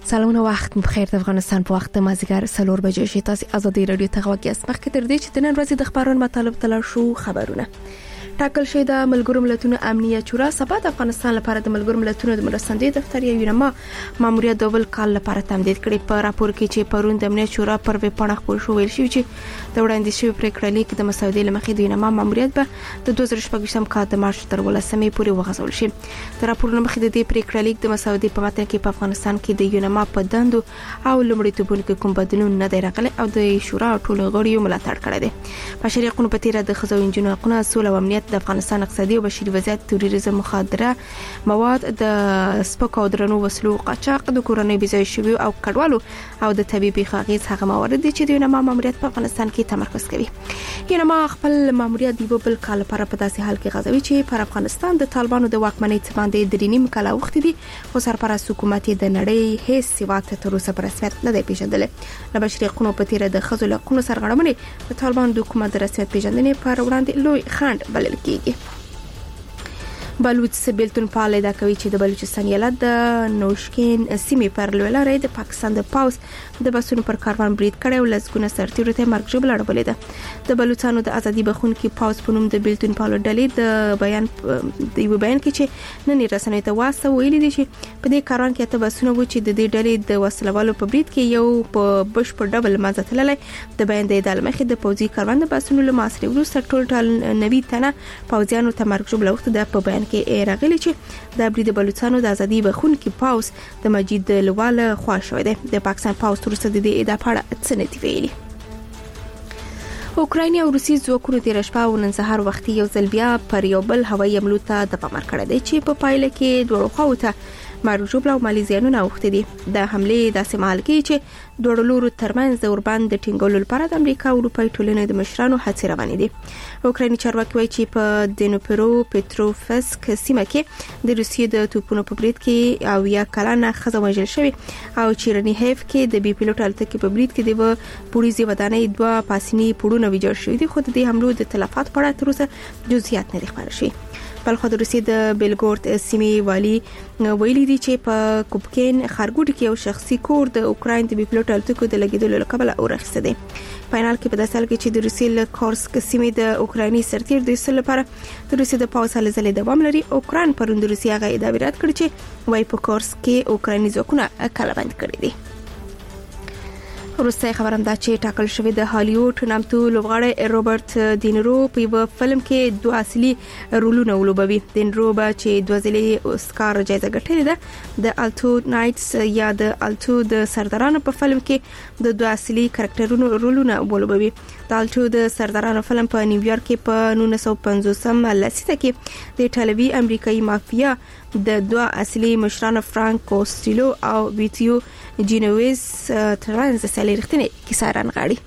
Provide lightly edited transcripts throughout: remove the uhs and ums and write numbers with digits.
سلامونه وخت بخیر. د افغانستان په وخت مازیګر 4 بجې شي. تاسو ازادي رادیو ته غوږ یاست. مخکې تر دې چې د نن ورځې د خبرونو مطالب تل شو خبرونه ټاکل شوی د ملګرو ملتونو امنیت شورا سبا د افغانستان لپاره د ملګرو ملتونو د مرستندوی دفتر یونما ماموریت ډبل کال لپاره تمدید کړي. په راپور کې چې پرون د امنیت شورا پر ویب پاڼه خپور شو ویل شوی چې د وړاندې شوی پریکړه لیک د مسودې لمخې د یونما ماموریت به د 2014 کال د مارچ تر 18 پورې وغځول شي. د راپور لمخې د دې پریکړه لیک د مسودې په متن کې په افغانستان کې د یونما په دندو او لومړیتوبونو کې کوم بدلون نه دی راغلی او د شورا ټول غړي ملاتړ کړی دی. بشري حقوقو په تیر د خزو انجنونو حقوقو سوله او امنیت د افغانستان اقتصادي او بشري وضعیت تروریزم مخدره مواد د سپکو او درنو وسلو قاچاق د کورنۍ بيځای شوی او کډوالو او د طبيبي خاغیز هغه موارد دي چې د یونما ماموریت په افغانستان کې تمرکز کوي. یونما خپل ماموریت د بل کال لپاره په داسې حال کې غځوي چې پر افغانستان د طالبانو د واکمنۍ باندې د رینیم کلا وخت دي خو سرپرست حکومت د نړۍ هیڅ سیواته تر اوسه په رسمیت نه دی پیژندل. د بشري حقوقو په تیر د خزو حقوقو سرغړونې د طالبانو د حکومت د رسمیت پیژندنې پر وړاندې لوی خنډ بلل کیږي. بلوچ بیلتون پاله دا کوي چې د بلوچستان ایالت د نوشکین سیمې پر لوري د پاکستان د پاوس د بسونو پر کاروان برید کړي او لسګونه سرتیرو ته مرګ ژوبل اړولې ده. د بلوچستانو د ازادي بخونکي پاوس په نوم د بیلتون پاله ډلې د بیان کې چې نن رسنۍ ته واسطه ویلي دي چې په دې کاروان کې ته بسونه و چې د دې ډلې د وسلوالو په برید کې یو په بشپړ ډول مازه تللی د بیان د مخې د پوځي کاروان د بسونو له ماسري وروسته ټول 90 تنه پوځیانو ته مرګ ژوبل وخت د په بیان کې راغلی چې د برید بلوچستانو د ازادي بخونکي پاوس د مجید لواله خواښوي ده. د پاکستان پاوس وروسته د دې ادعا په اړه څه نه دی ویلي. اوکرایني او روسي ځواکونو د رشپا او نن سهار وختي یو ځل بیا پر یو بل هوایي حمله ته د پامر کړی دی چې په پایله کې دوه خواته مرګ ژوبل او مالی زیانونه اوښتي دي. د حمله داسې مهال کې چې دوه لورو ترمنځ د اوربند د ټینګولو لپاره د امریکا او اروپای ټولنې د مشرانو هڅې روانې دي. اوکرایني چارواکي وایي چې په دنوپرو پټروفسک سیمه کې د روسیې د توپونو په برید کې او یا کلانه خزه وژل شوی او چیرنیهف کې د بي پيلوټ الوتکې په برید کې د پولیسي ودانۍ دوه پاسینی پړونه ویجاړ شوی دي خو د حملو د تلفات په اړه تر اوسه جزئیات نه ښکاره شوي. بلخو د روسیې د بیلګورد سیمې والی ویلي دي چې په کوبکین خارګوډ کې یو شخصي کور د اوکراین د بي پيلوټ الوتکو د لګیدلو لپاره اورخصه دي. فینال کې په داسې حال کې چې د روسیې له کورسک سیمې د اوکرایني سرتیر د سل لپاره د روسیې د پاوس هلې دوام لري. اوکراین پروند روسیې هغه ادعا رد کړ چې وای په کورسک کې اوکرایني ځواکونه کلابند کړی دي. وروسته خبرم دا چې ټاکل شوی د هالیوډ نامتو لوبغاړی روبرت دینرو په یو فلم کې دوه اصلي رولونه ولوبوي. دینرو به چې دوه ځلې اسکار جایزه ګټلې ده. د الټو نایټس یا د الټو د سردارانو په فلم کې د دوه اصلي کریکټرونو رولونه ولوبوي. د الټو د سردارانو فلم په نیویارک کې په 1950 لسیزه کې د ایټالوي امریکایي مافیا د دوه اصلي مشرانو فرانک کوستیلو او ویتیو جینویز ترانز سالي رښتینی کیسه رانغاړي.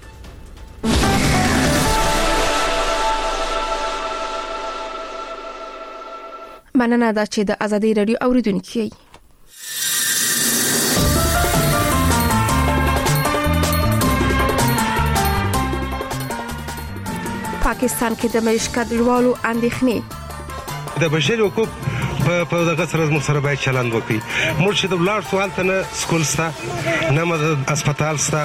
مننه دا چې د ازادي رادیو اوریدونکو یې. پاکستان کې د مشکلاتو اندېښنې د بشري حقوقو په دغه سره موږ سره باید چلند وکړي. موږ چې د بلار سوال ته نه سکول ستا نه هسپتال ستا.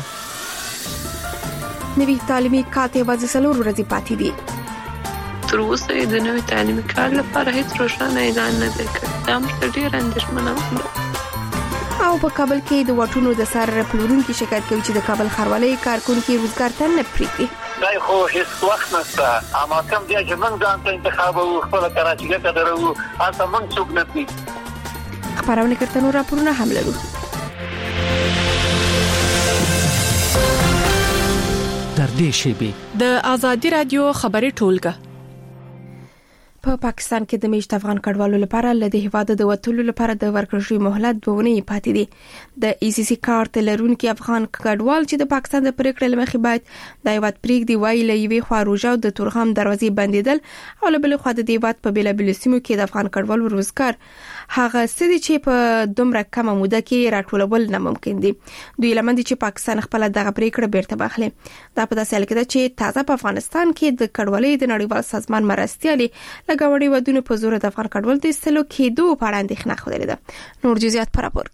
نوی تعلیمي کال ته یوازې 4 ورځې پاتې دي. تر اوسه د نوی تعلیمي کال لپاره هیڅ روښانه اعلان نه دی کړی. دا موږ ته ډېر اندېښمنه ده. او په کابل کې د واټونو د سر پلورونکو شکایت کوي چې د کابل ښاروالۍ کارکونکو روزګار ته نه پریږدي. دای خو هیڅ وخت نشته. اما کوم دی چې موږ ځان ته انتخاب او خپل کراچۍ ته درو تاسو موږ څوک نه پی. خبرونه کړتنو راپورونه هم لرو. در دې شیبه د ازادي رادیو خبري ټولګه په پاکستان کې د میشت افغان کډوالو لپاره لدې هیواد د وټولو لپاره د ورکړل شوی مهلت 2 ونې پاتې دي. د ECC کارت لرونکي افغان کډوال چې د پاکستان د پریکړې لمخې باید د هیواد پریږدي وایي له یوې خوا روژه د تورغم دروازې بندیدل او له بل خوا د هیواد په بیلابل سیمو کې د افغان کډوالو روزګار هغه څه چې په دومره کمه موده کې راټولول ناممکن دي. دوی لمن دي چې پاکستان خپل دغه پریکړه بیرته واخلي. دا په داسې حال کې ده چې تازه په افغانستان کې د کډوالۍ د نړیوال سازمان مرستيالي لګوړې ودونه په زور د افغان کډوال د استلو کېدو په اړه اندېښنه خوده ده. نور جزئیات پر راپور کې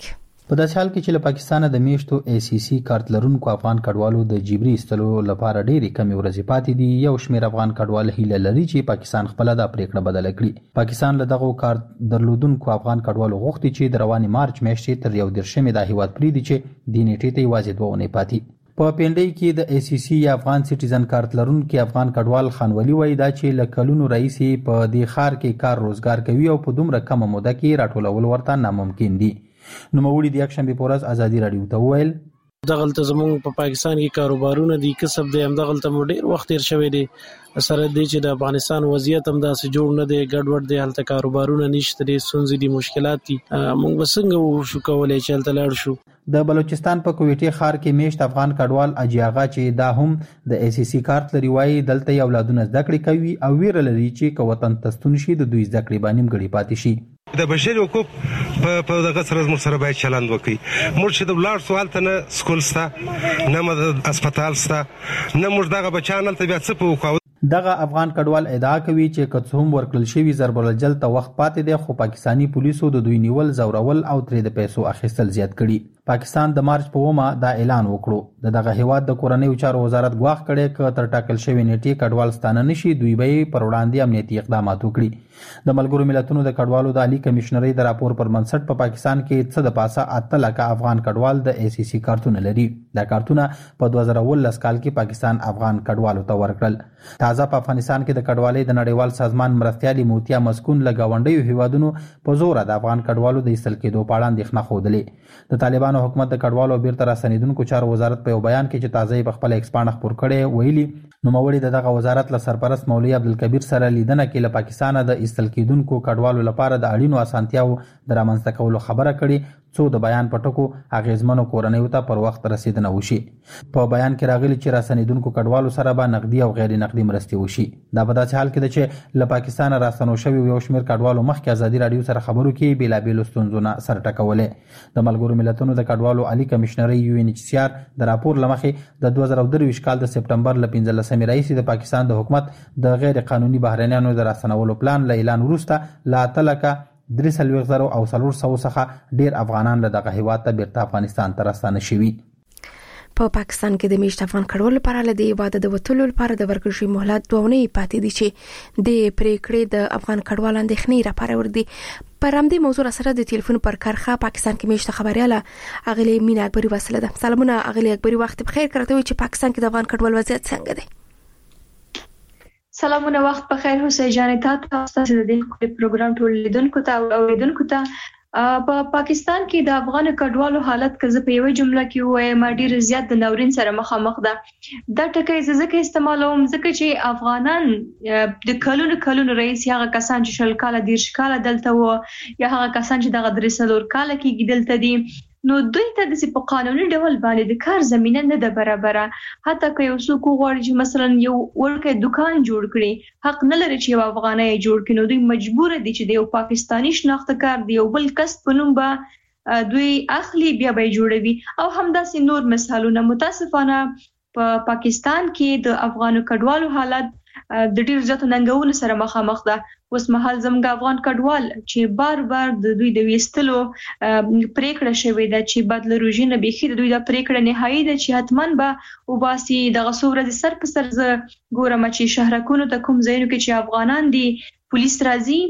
په داسې حال کې چې له پاکستانه د میشتو ACC کارت لرونکو افغان کډوالو د جبري ایستلو لپاره ډېرې کمې ورځې پاتې دي، یو شمېر افغان کډوال هیله لري چې پاکستان خپله دا پریکړه بدله کړي. پاکستان له دغو کارت درلودونکو افغان کډوالو غوښتي چې د روانې مارچ میاشتې تر 19 دا هیواد پرېږدي چې دې نیټې ته یوازې 2 اونۍ پاتې. په پینډۍ کې د ACC یا افغان سټیزن کارت لرونکي افغان کډوال خانولي وایي دا چې له کلونو راهیسې په دې ښار کې کار روزګار کوي او په دومره کمه موده کې راټولول ورته ناممکن دي. نوموړي د یکشنبې په ورځ ازادي راډیو ته وویل دغلته زموږ په پاکستان کې کاروبارونه دي، کسب دی، هم دغلته مو ډېر وخت تیر شوی دی. سره دی چې د افغانستان وضعیت هم داسې جوړ نه دی، ګډوډ دی، هلته کاروبارونه نشته دي، ستونزې دي، مشکلات دي. موږ به څنګه وشو کولی چې هلته لاړ شو. د بلوچستان په کویټي ښار کې میشت افغان کډوال اجي آغا چې دا هم د ACC کارت لري وایي دلته یې اولادونه زده کړې کوي او ویره لري چې که وطن ته ستون شي د دوی زده کړې به نیمګړې پاتې شي. د بشري حقوق په دغه سره موږ سره باید چلند وکړي. موږ چې د ولاړ سو هلته نه سکول شته، نه هسپتال شته، نه موږ دغه بچیان هلته بیا څه په وکړو. دغه افغان کډوال ادعا کوي چې که څه هم ورکړل شوي ضرب الجل ته وخت پاتې دی، خو پاکستاني پولیسو د دوی نیول، زورول او ترې د پیسو اخیستل زیات کړي. پاکستان د مارچ په 9 دا اعلان وکړو. دغه هیواد د کورنیو چارو وزارت ګواښ کړی که تر ټاکل شوې نیټې کډوال ستانه نشي دوی به یې پر وړاندې امنیتي اقدامات وکړي. د ملګرو ملتونو د کډوالو د عالی کمشنرۍ د راپور پر بنسټ په پاکستان کې څه د پاسه 8 لکه افغان کډوال د ACC کارتونه لري. دا کارتونه په 2019 کال کې پاکستان افغان کډوالو ته ورکړل. تازه په افغانستان کې د کډوالۍ د نړیوال سازمان مرستیالي موتیا مسکون له ګاونډیو هیوادونو په زور د افغان کډوالو د ایستل کېدو په اړه اندېښنه ښودلې. د طالبانو حکومت د کډوالو بیرته راستنېدونکو چارو وزارت په یو بیان کې چې تازه یې په خپله ایکس پاڼه خپور کړی ویلي نوموړي د دغه وزارت له سرپرست مولوي عبدالکبیر سره لیدنه کې له پاکستانه د ایستل کېدونکو کډوالو لپاره د اړینو اسانتیاوو د رامنځته کولو خبره کړې څو د بیان په ټکو اغیزمنو کورنیو ته پر وخت رسیدنه وشي. په بیان کې راغلي چې راستنېدونکو کډوالو سره به نقدي او غیر نقدي مرستې وشي. دا په داسې حال کې ده چې له پاکستانه راستنو شوي یو شمېر کډوالو مخکې ازادي راډیو سره خبرو کې بېلابېلو ستونزو نه سر ټکولې. د ملګرو ملتونو د کډوالو عالی کمشنرۍ UNHCR د راپور له مخې د 2023 کال د سپټمبر له 15 راهیسې د پاکستان د حکومت د غیر قانوني بهرنیانو د راستنولو پلان له اعلان وروسته له 8 لکه 3,000 او 400 څخه ډیر افغانان له دغه هیواد ته بیرته افغانستان ته راستانه شوي. په پاکستان کې د میشت افغان کډوالو لپاره له دې هیواده د وتلو لپاره د ورکړل شوي مهلت 2 اونۍ پاتې دي چې د پریکړې د افغان کډوالو اندېښنې راپارول دي. پر همدې موضوع سره د ټلیفون پر کرخه پاکستان کې میشت خبرياله اغلی مینا اکبری وسله ده. سلامونه اغلی اکبری، وخت بخیر. کړته وي چې پاکستان کې د افغان کډوال وضعیت څنګه دی؟ سلامونه، وخت بخیر. حسین جان تاسو د دې پروګرام ټول لیدونکو ته او اوریدونکو ته په پاکستان کې د افغان کډوالو حالت که په یوه جمله کې وایم ډیر زیات د ناورین سره مخامخ ده. دا ټکی ځکه استعمالوم ځکه چې افغانان د کلونو رئیس هغه کسان چې 20 کاله 30 کاله دلته وو یا هغه کسان چې دغه 3 کاله کې دلته دي، نو دوی ته د په قانوني ډول باندې د کار زمينه نه ده برابره. حتی که یو څوک غواړي چې مثلا یو ورکه دکان جوړ کړي، حق نه لري چې یو افغاني جوړ کړي، نو دوی مجبور دي چې د یو پاکستانی شناختکار دی یو بل کس په نوم به دوی اخلي بیا به جوړوي. او همداسې نور مثالونه. متاسفانه په پاکستان کې د افغان کډوالو حالت د ډیر زیاتو ننګونو سره مخامخ ده. اوس مهال زموږ افغان کډوال چې بار د دوی د ویستلو پریکړه شوې ده چې بدل روزنه بيخي د دوی د پریکړه نهایی ده چې حتمان به وباسي. دغه څومره سر په سر ز ګورم چې شهرکونو ته کوم ځایونو کې چې افغانان دي پولیس راځي.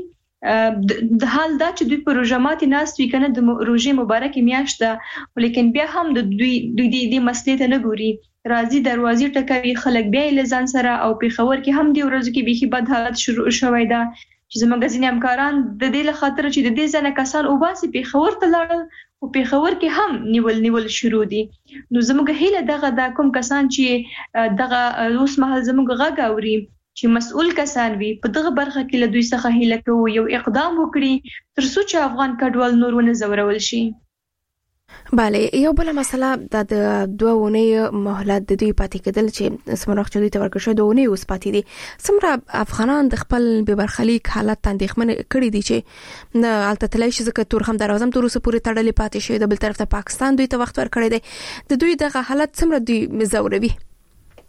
د حال دا چې دوی پروژامات ناس وی کنه د روزي مبارک میاشت ده، ولیکن بیا هم د دوی د مسلې ته نه ګوري. راځي دروازې ټکوي خلک بیا لزان سره. او په خبر کې هم دی ورځ کې بيخي بد حالت شروع شوی ده چې زموږ ځینې همکاران د دې لخاطر چې د دې ځنه کسان وباسي په خبر ته لاړل او په خبر کې هم نیول شروع دي. نو زموږ هیله دغه د کوم کسان چې دغه اوس مهال زموږ غږ اوري چې مسؤل کسان وي په دغه برخه کې له دوی څخه هیله کوو یو اقدام وکړي تر څو چې افغان کډوال نور ونه زورول شي. بله، یو بل مسله د 2 اونۍ مهلت د دوی پاتې کېدل چې سمره چې دوی ته ورکړل شوی 2 اونۍ اوس پاتې دي. سمره افغانان د خپل بې برخلیک حالت اندېښمن کړي دي چې نه الته تلای شي ځکه تور هم دروازم تر اوسه پورې تړلې پاتې شوی. د بل طرف ته پاکستان دوی ته وخت ورکړی دی. د دوی دغه حالت سمره دوی زوروي.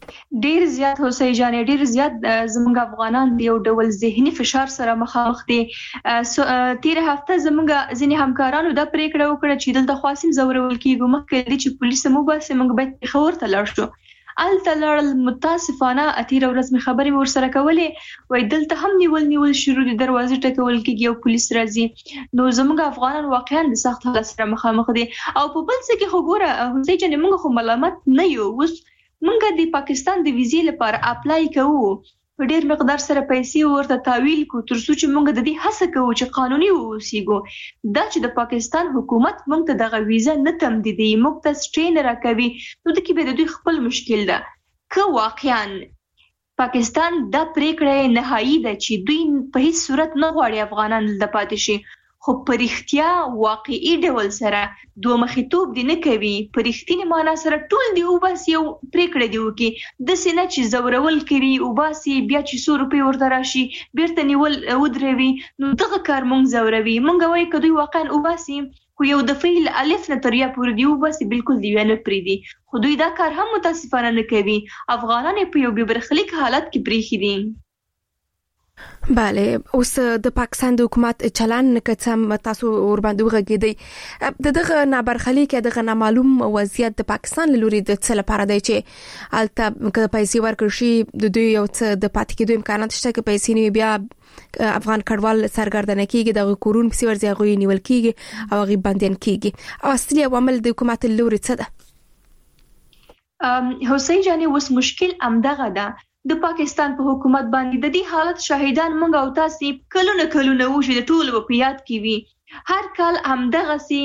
ډیر زیات هوسۍ جانې ډیر زیات زموږ افغانان د یو ډول ذهني فشار سره مخامخ دي. تیر هفته زموږ ځینې همکارانو دا پریکړه وکړه چې دلته خاصم زورول کیږي مخکې دي چې پولیس مو بس موږ باید خبر ته لاړ شو. الته لړل متاسفانه اتیر ورځ می خبرې ور سره کولې وای دلته هم نیول شروع دي دروازې ټکول کیږي او پولیس راځي. نو زموږ افغانان واقعا د سخت حالت سره مخامخ دي او په بل څه کې خو ګوره هوسۍ جانې موږ خو ملامت نه یو. اوس موږ د پاکستان د ویزې لپاره اپلای کوو په ډیر مقدار سره پیسې ورته تحویل کو تر څو چې موږ د دې هڅه کوو چې قانوني اوسېږو. دا چې د پاکستان حکومت موږ ته دغه ویزه نه تمدیدوي موږ ته سټین راکوي نو د کې به د دوی خپل مشکل ده. که واقعا پاکستان دا پریکړه نهایی ده چې دوی په هیڅ صورت نه غواړي افغانان د پاتې شي خو پرختیا واقعي ډول سره دوه مخیتوب دي نه کوي په رښتینی معنا سره ټول دی او بس یو پریکړه دی وکي د سینه چې زورول کړي او بس بیا چې 100 روپۍ ورته راشي بیرته نیول ودروي نو دغه کار مونږ زوروي. مونږ وایي کدوې واقعا او بس خو یو د فعل الف نه تر یا پورې دی او بس بالکل دی نه پری دی خو دوی دا کار هم متاسفانه نه کوي. افغانان په یو ببرخلیک حالت کې پریخي دي. بله اوس د پاکستان د حکومت چلن کڅم تاسو ور باندې وغږیدي دغه نابرخلیک دغه نامعلوم وضعیت د پاکستان لوري د څه لپاره دی چې الته پیسې ورکړي شي د دوی یو څه د پاتې کېدو امکانات شته چې پیسې نه بیا افغان کډوال سرګردانه کیږي د کورون په ورځ غوي نیول کیږي او غي باندې کیږي او اصلي عوامل د حکومت لوري څه ده؟ هوسۍ جانې اوس مشکل امدغه ده د پاکستان په حکومت باندې د دې حالت شاهدان موږ او تاسو کلونه وشو د ټول په یاد کې وي. هر کال همدغه سي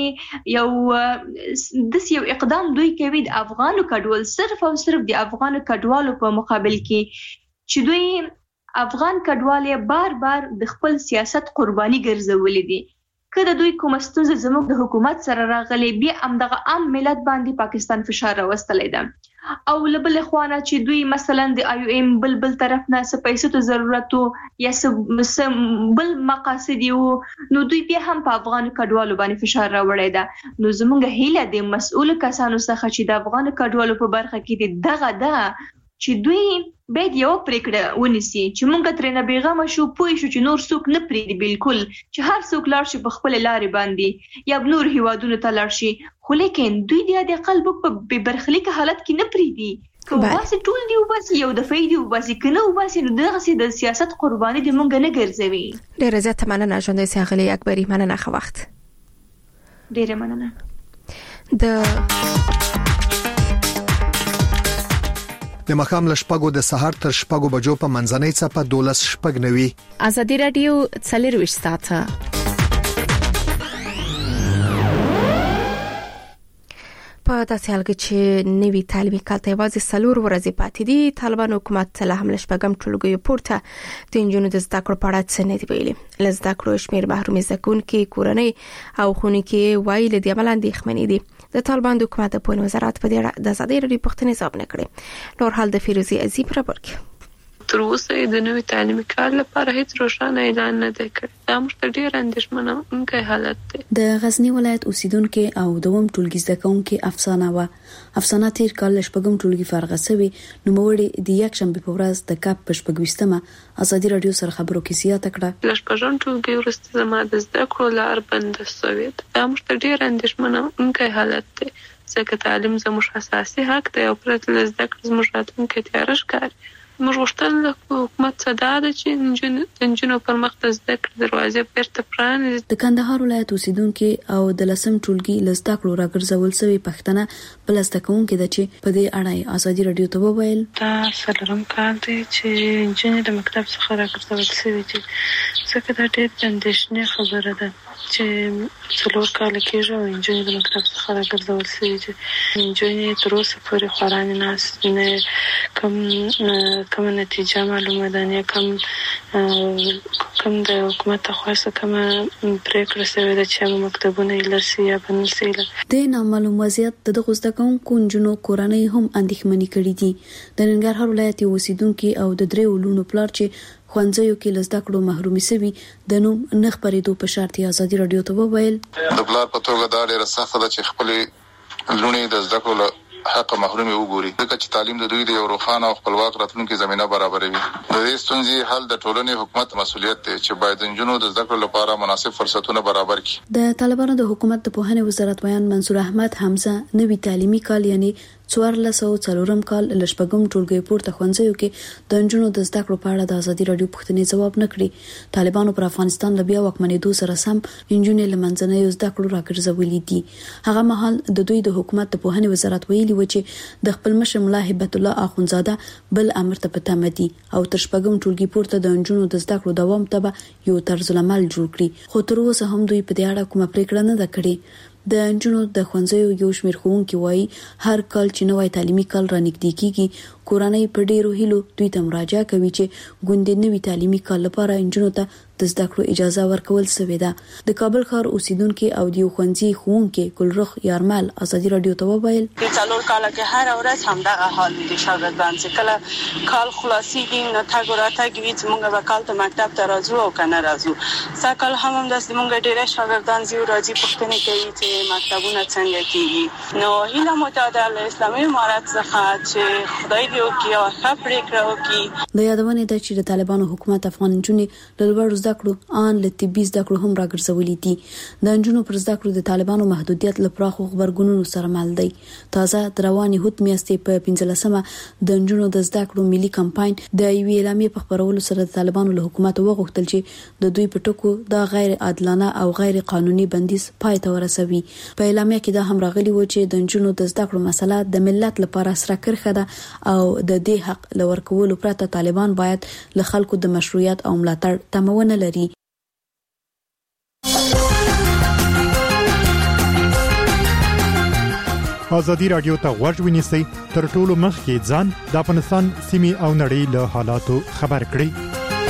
یو اقدام دوی کوي د افغانو کډوال صرف او صرف د افغانو کډوالو په مقابل کې چې دوی افغان کډوال بار د خپل سیاست قرباني ګرځولې دي. کله دوی کوم ستونزه زموږ د حکومت سره راغلي بیا همدغه عام ملت باندې پاکستان فشار راوستلی ده او لبل خوانه چې دوی مثلا د IOM بل طرف نه څه پیسو ته ضرورت یا څه بل مقاصد یو نو دوی بیا هم په افغان کډوالو باندې فشار راوړی ده. نو زموږ هیله د مسؤل کسانو څخه چې د افغان کډوالو په برخه کې دغه ده چې دوی باید یو پریکړه ونیسي چې موږ ترې نه بیغمه شو پوه شو چې نور څوک نه پریږدي بالکل چې هر څوک لاړ شي په خپل لارې باندې یا نور هیوادونو ته لاړ شي خو لیکن دوی د قلب په برخلیک حالت کې نه پریږدي که واسي ټول دی وباسي یو د فایده وباسي کنه وباسي نو دغه سي د سیاست قرباني د مونږ نه ګرځوي. ډیره زیاته مننه ژوندۍ ساغلی اکبري مننه خو وخت ډیره مننه. د مخام لشپګو د سحر تر شپګو بجو په منځنۍ صفه 12 شپګ نوي ازادي رادیو 24 ساعته په داسې حال کې چې نوي تعلیمي کال ته یوازې 4 ورځې پاتې دي طالبان حکومت له حمله شپږم ټولګي پورته د انجونو د زده کړو په اړه څه نه دی ویلي. له زده کړو شمېر محرومي زکونکي کورنۍ او خونکي وایي له دې عمل اندېښمنې دي. د طالبان د حکومت په وزارت په دې د ازادي رادیو پښتنې ځواب نه کړي. نور حال د فیروزي عزیز پر برک تر اوسه د نوي تعلیمي کال لپاره هیڅ روښانه اعلان نه دی کړی. دا موږ ډیر اندېښمنونکی حالت دی. د غزنی ولایت اوسیدونکو او دوم ټولګي زده کوونکو افسانه تیر کال شپږم ټولګي فارغه شوی نو موړي د یک شنبه په ورځ د کاپ په شپږويشتمه ازادي رادیو سره خبرو کې زیاته کړه. شپږم ټولګي ورسته زما د زده کړو لار بند شوې. دا موږ ډیر اندېښمنونکی حالت دی ځکه تعلیم زموږ اساسي حق دی او پرته له زده کړې زموږ راتلونکی تیاره ښکاري. موږ غوښتل له حکومت څخه دا ده چې انجونو پر مخ د زده کړې دروازې بیرته پرانیزي. د کندهار ولایت اوسیدونکو او د لسم ټولګي له زده کړو راګرځول شوی پښتنه بل زده کوونکو د چې په دې اړه ازادي رادیو ته وویل دا څلورم کال دی چې انجونې د مکتب څخه راګرځول شوی دي ځکه دا ډېر اندېښنې خبره ده چې 4 کال کېږي او انجونې د مکتب څخه راګرځول شوی دي. انجونې تر اوسه پورې خورانې ناستې نه کوم نتیجه معلومه ده نه کوم د حکومت خاصه کوم پریکړه شوې ده چې مکتبونه لرسي یا بنسي. د نامعلوم وضعیت د دغه زده کوونکو جنو کورنۍ هم اندېښمنې کړې دي. د ننګرهار ولایت اوسیدونکو او د درې ولونو پلار چې خوانځيو کې لزده کړو محرومي سوي د نوم نه خبرېدو په شرط ازادي رادیو ته وویل د پلار په توګه دا ډېر سخت ده چې خپل لونی د زده کړو حق محروم وګوري ځکه چې تعلیم د دوی د یو روښانه او خپلواک راتلونکي زمينه برابروي. د دې ستونزې حل د ټولنې حکومت مسؤلیت دی چې باید نجونو د زده کړو لپاره مناسب فرصتونه برابر کړي. د طالبانو د حکومت د پوهنې وزارت ویان منصور احمد حمزه نوي تعلیمي کال یعنی 1404 کال لشپګم ټولګي پورته ښوونځیو کې د نجونو د زده کړو په اړه د ازادي رادیو پوښتنې ځواب نکړي. طالبانو پر افغانستان له بیا واکمنېدو سره سم نجونې له منځنۍ زده کړو راګرځولې دي. هغه مهال د دوی د حکومت د پوهنې وزارت ویلي و چې د خپل مشر ملا هبت الله اخونزاده بل امر ته پته دي او تر شپږم ټولګي پورته د نجونو د زده کړو دوام ته یو طرز العمل جوړ کړي. خو تر اوسه هم دوی په دې اړه کومه پریکړه نه ده کړې. د نجونو د ښوونځیو یو شمېر ښوونکي وایي هر کال چې نوی تعلیمي کال رانږدې کیږي کورنۍ په ډیرو هیلو دوی ته مراجعه کوي چې ګوندې نوي تعلیمي کال لپاره نجونو ته د زده کړو اجازه ورکول شوې ده. د کابل ښار اوسیدونکو او د ښوونځي ښوونکي ګلرخ یارمل ازادي رادیو ته وویل چې څلور کال کې هر ورځ همدغه حال دي شاګردان چې کله کال خلاصيږي نو تاسو راته کوي چې موږ به کال ته مکتب ته راځو او کنه راځو. سکل هم داسې موږ ډېر شاګردان زیو راځي پوښتنه کوي چې مکتبونه څنګه کیږي. نو هیله متعاده له اسلامي امارات څخه چې خدای دې وکړي او ښه پریکړه وکړي. د یادونه ده چې د طالبانو حکومت افغان نجونې له لوړ زده کړو ان له طبي زده کړو هم راګرځولې دي. د نجونو پر زده کړو د طالبانو محدودیت لپاره خبرګونونو سره مل دی. تازه درواني هوت میاشتې په 15مه د نجونو د زده کړو ملي کمپاین د ایوي اعلامیې په خبرولو سره د طالبانو له حکومت وغوښتل چې د دوی په ټکو د غیر عادلانه او غیر قانوني بندیز پای ته ورسوي. په اعلامیه کې دا هم راغلي و چې د نجونو د زده کړو مسله د ملت لپاره سره کرخه ده او د دې حق لور کولو پرته طالبان باید له خلکو د مشروعیت او ملاتړ تمونه لري. ازادي رادیو ته غوږ ونیسئ تر ټولو مخکې ځان د افغانستان سیمې او نړۍ له حالاتو خبر کړئ.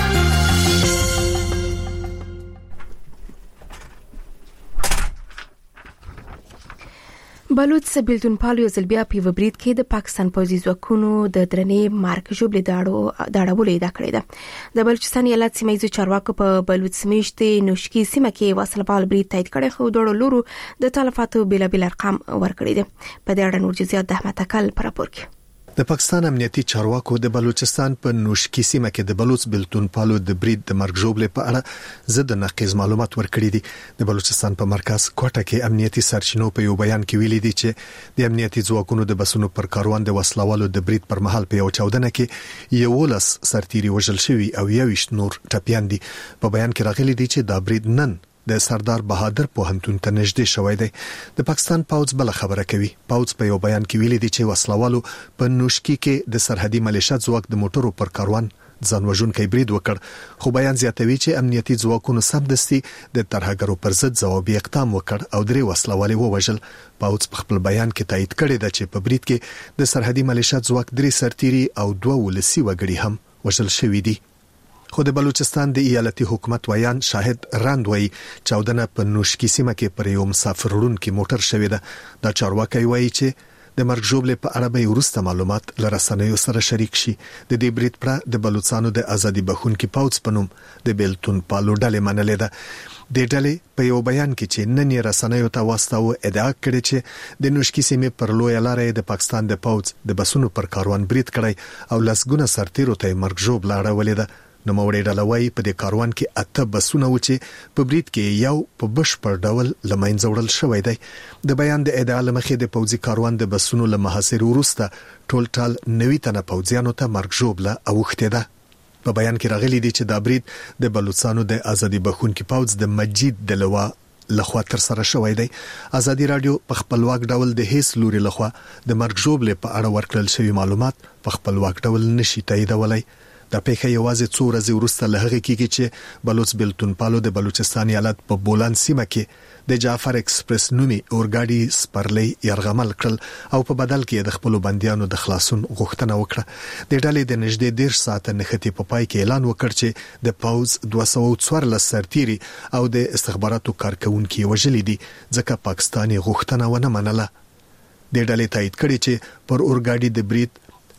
بلوچ بیلتون پالو ځل بیا په وبرید کې د پاکستان پوځي ځواکونو د درنې مارک جوړې داړولې دا کړې ده. د بلوچستان ایالت سیمایي چارواکو په بلوچ سمیشتې نوشکی سیمه کې وسلوال برید تایید کړي خو دوړو لورو د تلفاتو بل ارقام ورکړي دي. په دې اړه نور جزئیات د احمد تکل پر راپور کې. د پاکستان امنیتي چارواکو د بلوچستان په نوشکی سیمه کې د بلوچ بیلتون پالو د برید د مرګ جوړې په اړه زده نقیز معلومات ورکړي دي. د بلوچستان په مرکز کوټه کې امنیتي سرچینو په یو بیان کې ویلي دي چې د امنیتي ځواکونو د بسونو پر کاروان د وسلوالو د برید پر مهال په یو چاودنه کې 11 سرتیري وژل شوي او 21 نور ټپيان دي. په بیان کې راغلي دي چې دا برید نن د سردار بهادر پوهنتون ته نږدې شوی دی. د پاکستان پوځ بل خبره کوي. پوځ په یو بیان کې ویلي دي چې وسلوالو په نوشکی کې د سرحدي ملیشیا ځواک د موټرو پر کاروان ځانوژونکی برید وکړ. خو بیان زیاتوي چې امنیتي ځواکونو سمدستي د ترهګرو پر ضد ځوابي اقدام وکړ او درې وسلوالي ووژل. پوځ په خپل بیان کې تایید کړی دی چې په برید کې د سرحدي ملیشیا ځواک 3 سرتیري او 2 ولسی وګړي هم وژل شوي دي. خو د بلوچستان د ایالتي حکومت ویان شاهد راند وایي چاودنه په نوشکی سیمه کې پر یو مسافر وړونکي موټر شوې ده. دا چارواکي وایي چې د مرګ جوړې په اړه به وروسته معلومات لرسنیو سره شریک شي. د دې برید پر د بلوچستانو د ازادي بخونکي پوځ په نوم د بیلتون پالو ډلې منلې ده. د ډلې په یو بیان کې چې نن یې رسنیو ته واستاوه ادعا کړې چې د نوشکی سیمې پر لوی لارې د پاکستان د پوځ د بسونو پر کاروان برید کړی او لسګونه سرتیرو ته مرګ جوړ لاړولې ده. نو موري ډلوي په دې کاروان کې 8 بسونه و چې په برید کې یو په بشپړ ډول لمنځه وړل شوی دی. د بیان د ادعا لمخې د پوځي کاروان د بسونو له محاصرې وروسته ټول 90 تنه پوځیانو ته مرګ جوړه اوخته ده. په بیان کې راغلي دي چې دا برید د بلوچستانو د ازادي بخونکي پوځ د مجید دلوا لخوا تر سره شوی دی. ازادي رادیو په خپلواک ډول د هیڅ لوري لخوا د مرګ جوړې په اړه ورکړل شوی معلومات په خپلواک ډول نشي تاییدولای. دا پیښه یوازې څو ورځې وروسته له هغه کېږي چې بلوچ بیلتون پالو د بلوچستان ایالت په بولان سیمه کې د جعفر ایکسپریس نومي اورګاډي سپرلی يرغمل کړل او په بدل کې د خپل بنديانو د خلاصون غوښتنه وکړه. د ډلې د نږدې 10 ساعته نښتې په پای کې اعلان وکړ چې د پوز 214 سرتیري او د استخباراتو کارکونکو وژلي دي ځکه پاکستاني غوښتنه ونه منله. د ډلې تایید کړي چې پر اورګاډي د برید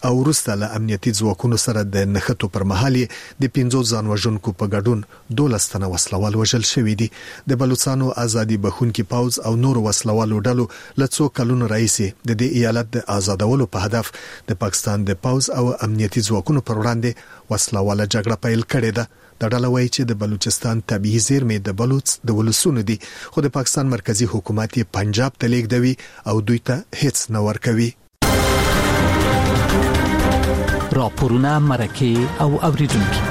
او وروسته له امنیتي ځواکونو سره د نښتو پر مهال د 15 ځانوژونکو په ګډون 12 تنه وسلوال وژل شوي دي. د بلوچستانو ازادي بخونکي پوځ او نور وسلوالو ډلو له څو کلونو راهیسې د دې ایالت د آزادولو په هدف د پاکستان د پوځ او امنیتي ځواکونو پر وړاندې وسلواله جګړه پیل کړې ده. د ډله وایي چې د بلوچستان طبيعي زیرمې د بلوچ د ولسونو دي، خو د پاکستان مرکزی حکومت یې پنجاب ته لیږدوي او دوی ته هیڅ نه ورکوي. راپورونه مرکه او اوریدونکو.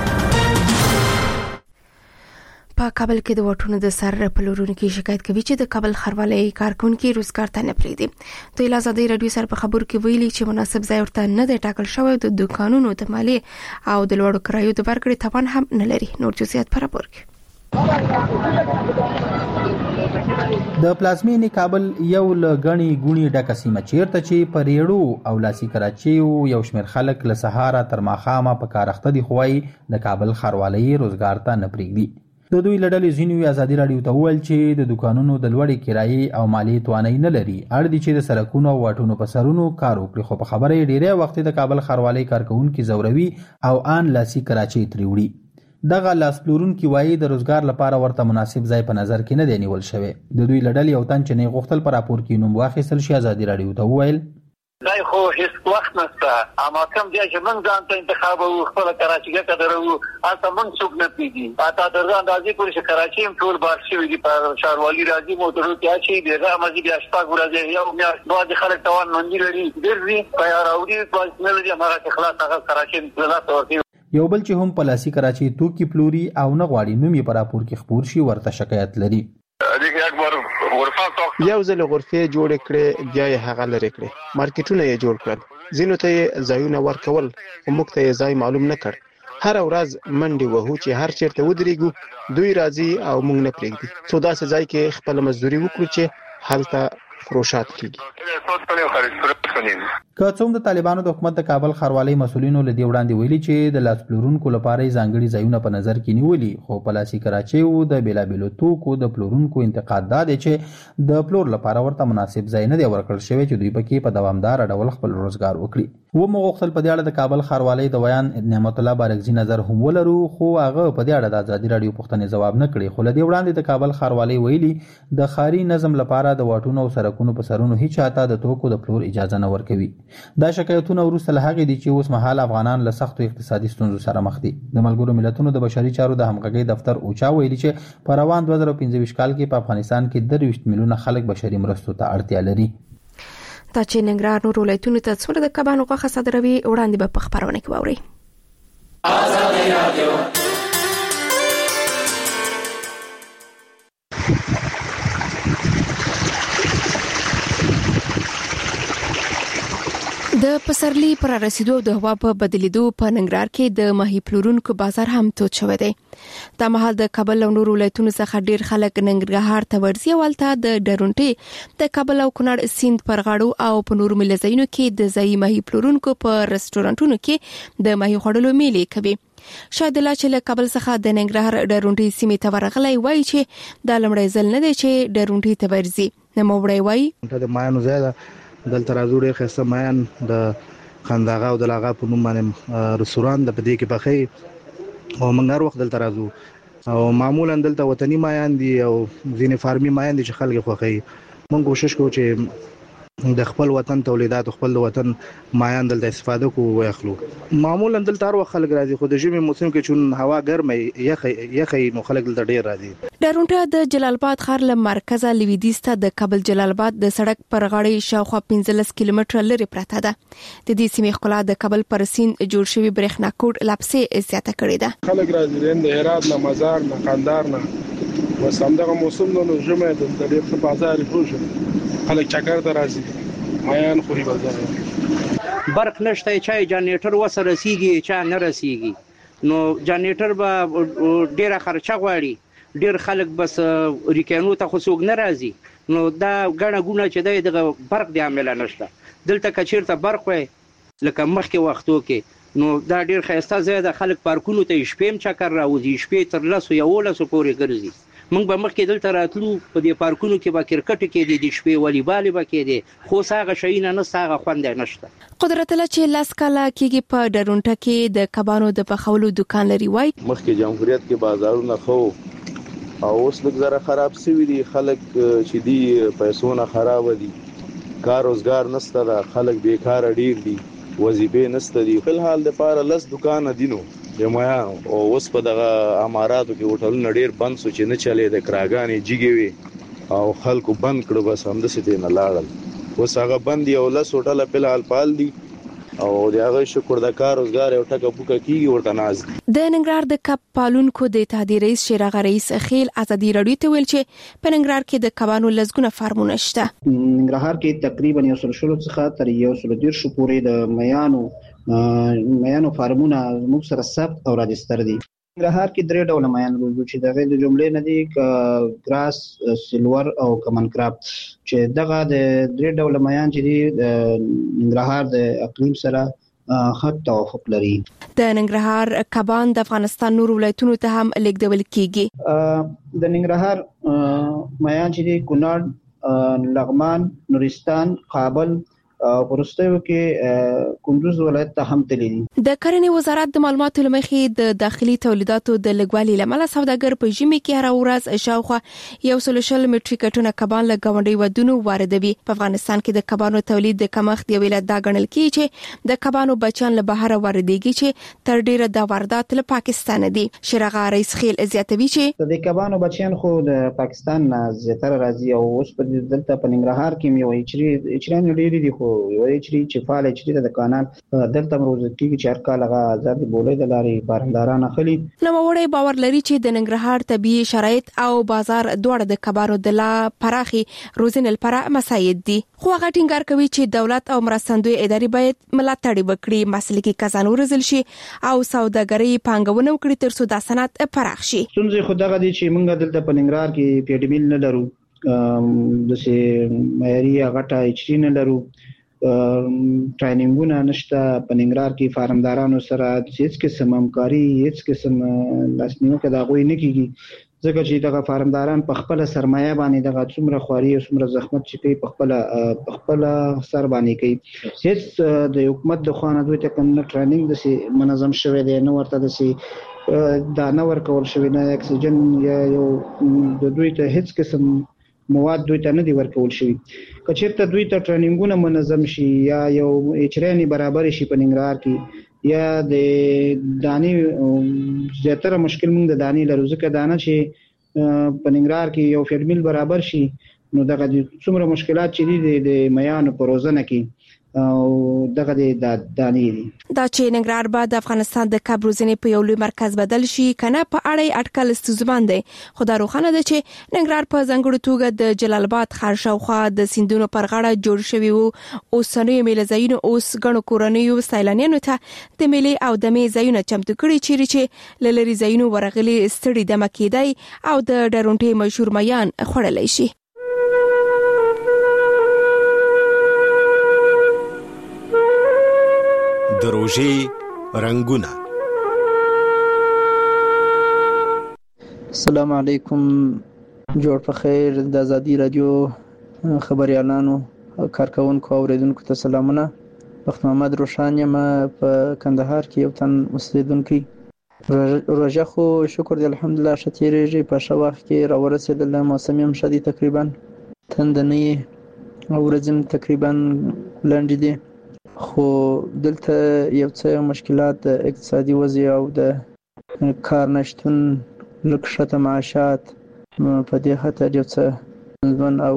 په کابل کې د وټونو د سر پلورونکو شکایت کوي چې د کابل ښاروالۍ کارکونکو روزګار ته نه پریږدي. دوی له ازادي رادیو سره په خبرو کې ویلي چې مناسب ځای ورته نه دی ټاکل شوی، د دکانونو د مالیې او د لوړو کرایو د ورکړې توان هم نه لري. نور جزئیات په راپور کې. د پلازمینې کابل یو لګنی ګونی ډکه سیمه چیرته چې پر یړو او لاسي کراچي یو شمېر خلک له سهار تر ماښامه په کارخته دي، خوای د کابل ښاروالۍ روزګار ته نه پریږدي. د دوی لړلې ځینې ازادي رادیو ته وویل چې د دکانونو د لوړې کرایې او مالیې توانایي نه لري، اړ دي چې د سړکونو او واټونو په سرونو کار وکړي. خو په خبره یې ډیری وخت د کابل ښاروالۍ کارکونکو زوروي او ان لاسي کراچي ترې وړي. دغه لاس پلورونکي وایي د روزګار لپاره ورته مناسب ځای په نظر کې نه دی نیول شوی. د دوی لړلې یو تن چې نه غوښتل پر راپور کې نوم واخیستل شي ازادي رادیو ته وویل دا خو هیڅ وخت نشته، اما کوم ځای چې موږ ځان ته انتخاب او خپل کراچي ته درو اته موږ څوک نه پیږي. اته درځه اندازې پورې چې کراچي هم ټول بار شي دي په ښاروالۍ راځي موټرو کې شي دغه مزي بیا شپږ ورځې یو میاشت بعد خلک توان نه لري ګرځي په راوړي په نه لري هغه خلاص هغه کراچي نه ورته. یو بل چې هم پلاسي کراچي توکي پلوري او نه غواړي نوم یې پر راپور کې خبر شي ورته شکایت لري. یو ځل غرفه جوړ کړي بیا یې هغه لري کړي، مارکیټونه یې جوړ کړل، زینو ته ځایونه ورکول، خو موږ ته ځای معلوم نه کړ. هر ورځ منډي وهو چې هر چیرته ودرېګو دوی راځي او موږ نه پرېږدي. څو داسې ځای کې خپل مزدوري وکړو چې هلته فروشات کیږي. که څوم د طالبانو د حکومت د کابل ښاروالۍ مسولینو له دې وړاندې ویلي چې د لاس پلورونکو لپاره ځانګړي ځایونه په نظر کې نیولي، خو پلاسي کراچي او د بیلابیلو توکو د پلورونکو انتقاد دا دی چې د پلور لپاره ورته مناسب ځای نه دی ورکړل شوی چې دوی پکې په دوامدار ډول خپل روزګار وکړي. و مو غوښتل په دې اړه د کابل ښاروالۍ د ویان نعمت الله بارکزي نظر هم ولرو، خو هغه په دې اړه د ازادي رادیو پوښتنې ځواب نه کړي. خو له دې وړاندې د کابل ښاروالۍ ویلي د ښاري نظم لپاره د واټونو او سړکونو په سرونو هیڅ چاته د توکو د پلور اجازه نه ورکوي. دا شکایتونه وروسته له هغې دي چې اوس مهال افغانان له سختو اقتصادي ستونزو سره مخ دي. د ملګرو ملتونو د بشري چارو د همغږۍ دفتر اوچا ویلي چې په روان 2015 کال کې په افغانستان کې 23 میلیونه خلک بشري مرستو ته اړتیا لري. دا چې ننګرهار نور ولایتونو ته څومره د کبانو غوښه صادروي وړاندې به په خبرونه کې واورئ. ازادي رادیو د پسرلی پر رسیدو د هوا په بدلیدو په ننګرهار کې د ماهي پلورونکو بازار هم تود شوی دی. دا مهال د کابل او نور ولایتونو څخه ډیر خلک ننګرهار ته ورځي، ولته د ډرونټي د کابل او کونړ سیند پر غاړو او په نور ملزینو کې د ځای ماهي پلورونکو په رستورانتونو کې د ماهي خوړلو میلې کوي. شاید لا چې له کابل څخه د ننګرهار ډرونټي سیمې ته ورغلی وایي چې دا لمړی ځل نه دی چې ډرونټي ته ورځي. نوموړی وایي د مایانو زیاده دلته راځو ډېر ښایسته مایان د خنداغه او د لاغا په نوم باندې رستوران د پدې کې پخې او موږ هر وخت دلته راځو او معمولا دلته وطني مایان دي او ځینې فارمي مایان دي چې خلک خوښوي. موږ کوشش کوو چې د خپل وطن تولیدات خپل وطن مایان دلته استفاده کوو واخلو. معمولا دلته هر وخت خلک راځي، خو د ژمي موسم کې چون هوا ګرمه یخي نو خلک دلته ډېر راځي. ډرونټه د جلال آباد ښار له مرکزه لویدیځ ته د کابل جلال آباد د سړک پر غاړې شاوخوا 15 کیلومتره لري پرته ده. د دې سیمې ښکلا د کابل پر سیند جوړ شوی برېښنا کوټ لپسې زیاته کړې ده. خلک راځي د هرات نه، مزار نه، قندهار نه، وسامدغه موسم نو ژمه د ډېر په بازار فروش خلک چکر ته راځي، مایان خوري بازار. برق نشته، چای جنریټر وسره رسیږي چا نه رسیږي، نو جنریټر به ډیره خرچه غواړي، ډیر خلک بس ریکانو ته خو څوک نه راځي، نو دا غڼه ګونه چې د برق د عامل نشته. دلته کچیرته برق وي لکه مخکې وختو کې، نو دا ډیر خسته ځای د خلک پارکونو ته شپېم چکر راوځي، شپې تر 11 پورې ګرځي. موږ به مخکې دلته راتلو په دې پارکونو کې به کرکټ کې د شپې والیبال به کې خو هغه شیونه نه هغه خوند نشته. قدرت الله چې لاس کاله کېږي په ډرونټه کې د کبانو د پخولو دکان لري وای مخکې جمهوریت کې بازارونه خو او اوس لږ زره خراب شوي دي خلک چې دی پیسونه خراب دي کار روزګار نشته دا خلک بیکاره ډیر دي وظیفې نشته دي په حال د پاره لس دکان دینو جمعیا او اوس په دغه اماراتو کې هوټلونه ډیر بند سو چې نه چلے د کراګانې جګې وي او خلکو بند کړو بس هم د ستې نه لاړل اوس هغه بند یو لس هوټل په حال پال دي او دغه شکر د کار روزګار یو ټکه پوکا کیږي ورته ناز د ننګرهار د کب پالونکو د اتحادیې رئیس شیراغ رئیس خیل ازادي رادیو ته ویل چې په ننګرهار کې د کبانو لزګونه فارمونه شته. ننګرهار کې تقریبا 100 څخه تر 110 پورې د میانو فارمونه موږ سره ثبت او راجستر دي. ننګرهار کې درې ډول میان روزو چې دغه د جملې نه دي ګراس سیلور او کمن کراب چې دغه د درې ډول میان چې دي د ننګرهار د اقلیم سره خط توافق لري. د ننګرهار کبان د افغانستان نور ولایتونو ته هم لیږدول کیږي. د ننګرهار میان چې دي کونړ لغمان نورستان کابل ورستیو کې کندوز ولایت ته هم تللی دي. د کرنې وزارت د معلوماتو لمخې د داخلي تولیداتو د لګوالي لامل سوداګر په ژمي کې هر ورځ شاوخوا 100 میټریک ټنه کبان له غونډي ودونو واردوي. په افغانستان کې د کبانو تولید د کمښت دی ویل دا غنل کیږي چې د کبانو بچان له بهر واردېږي چې تر ډیره د واردات له پاکستان دي. شیراغ رئیس خیل زیاتوي چې د کبانو بچان خو د پاکستان نه زیاتره راځي او اوس په دلته په ننګرهار کې مې چرین ډیری دي خو یوه چې فعال چې د کانال دلته مروز کیږي چې هر کال هغه آزاد بولې د لارې بارنداران اخلي. نو وړي باور لري چې د ننګرهار طبيعي شرایط او بازار دواړه د کبانو د لا پراخي روزنل لپاره مساعد دي. خو هغه ټینګار کوي چې دولت او مرستندوی ادارې باید ملاتړ وکړي مسلکي کسان ورزل شي او سوداګري پانګونه وکړي ترڅو د صنعت پراخ شي. څنګه خو دغه دي چې موږ دلته په ننګرهار کې پیډمیل نه لرو د سي معیاري غټه اچري نه لرو ټریننګونه نشته په ننګرهار کې فارمدارانو سره هیڅ قسم همکاري هیڅ قسم لاسنیوکه دا غوي نه کیږي ځکه چې دغه فارمداران په خپل سرمایه باندې دغه څومره خواري او څومره زحمت چې کوي په خپل سر باندې کوي هیڅ د حکومت د خوانه دوی ته کوم ټریننګ د سي منظم شوی دی نو ورته د سي دا نه ورکول شوی نه اکسیجن یا یو د دوی ته هیڅ قسم مواد دوی ته نه دی ورکول شوی کچېرته دوی ته ټریننګونه منظم شي یا یو اچرانی برابر شي په ننګرهار کې یا د دانی زیاتره مشکل موږ د دانی لرو ځکه دانه چې په ننګرهار کې یو فیډمیل برابر شي نو دغه څومره مشکلات چې دي د میانو په روزنه کې او دغه د دانی دي دا چې ننګرهار بعد د افغانستان د کب روزنې په یو لوی مرکز بدل شي کنه په اړه اټکل استزمان دي خو دا روخانه ده چې ننګرهار په ځنګړو توګه د جلال آباد ښار شاوخوا د سیندونو پر غاړه جوړ شوی وو اوسنۍ میله ځایونه اوس غنو کورنیو سیلانیانو ته د میلې او د می ځایونه چمتو کړي چې لری ځایونه ورغلي ستړي د مکیدای او د ډرونټي مشهور میان خړلای شي. د روژې رنگونه. السلام علیکم جوړ په خیر د ازادي رادیو خبريالانو کارکونکو او اوریدونکو ته سلامونه. وخت محمد روشان یم په کندهار کې یو تن اوسیدونکو. روژه خو شکر دی الحمدلله شتیریږي په شواخ کې راورسېدل موسم هم شدي تقریبا تندنی ورځم تقریبا لنډ دي خو دلته یو څه مشکلات د اقتصادي وضع او د کار نشتون لکشته معاشات په دې خاطر یو څه ځوان او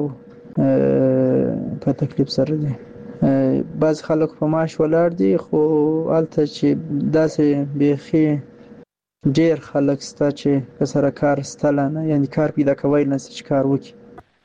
په تکلیف سره دي. بعض خلک په معاش ولاړ دي خو الته چې داسې بيخي ډیر خلک ستا چې په سره کار ستلنه یعنی کار پیدا کوي نه چې کار وکړي.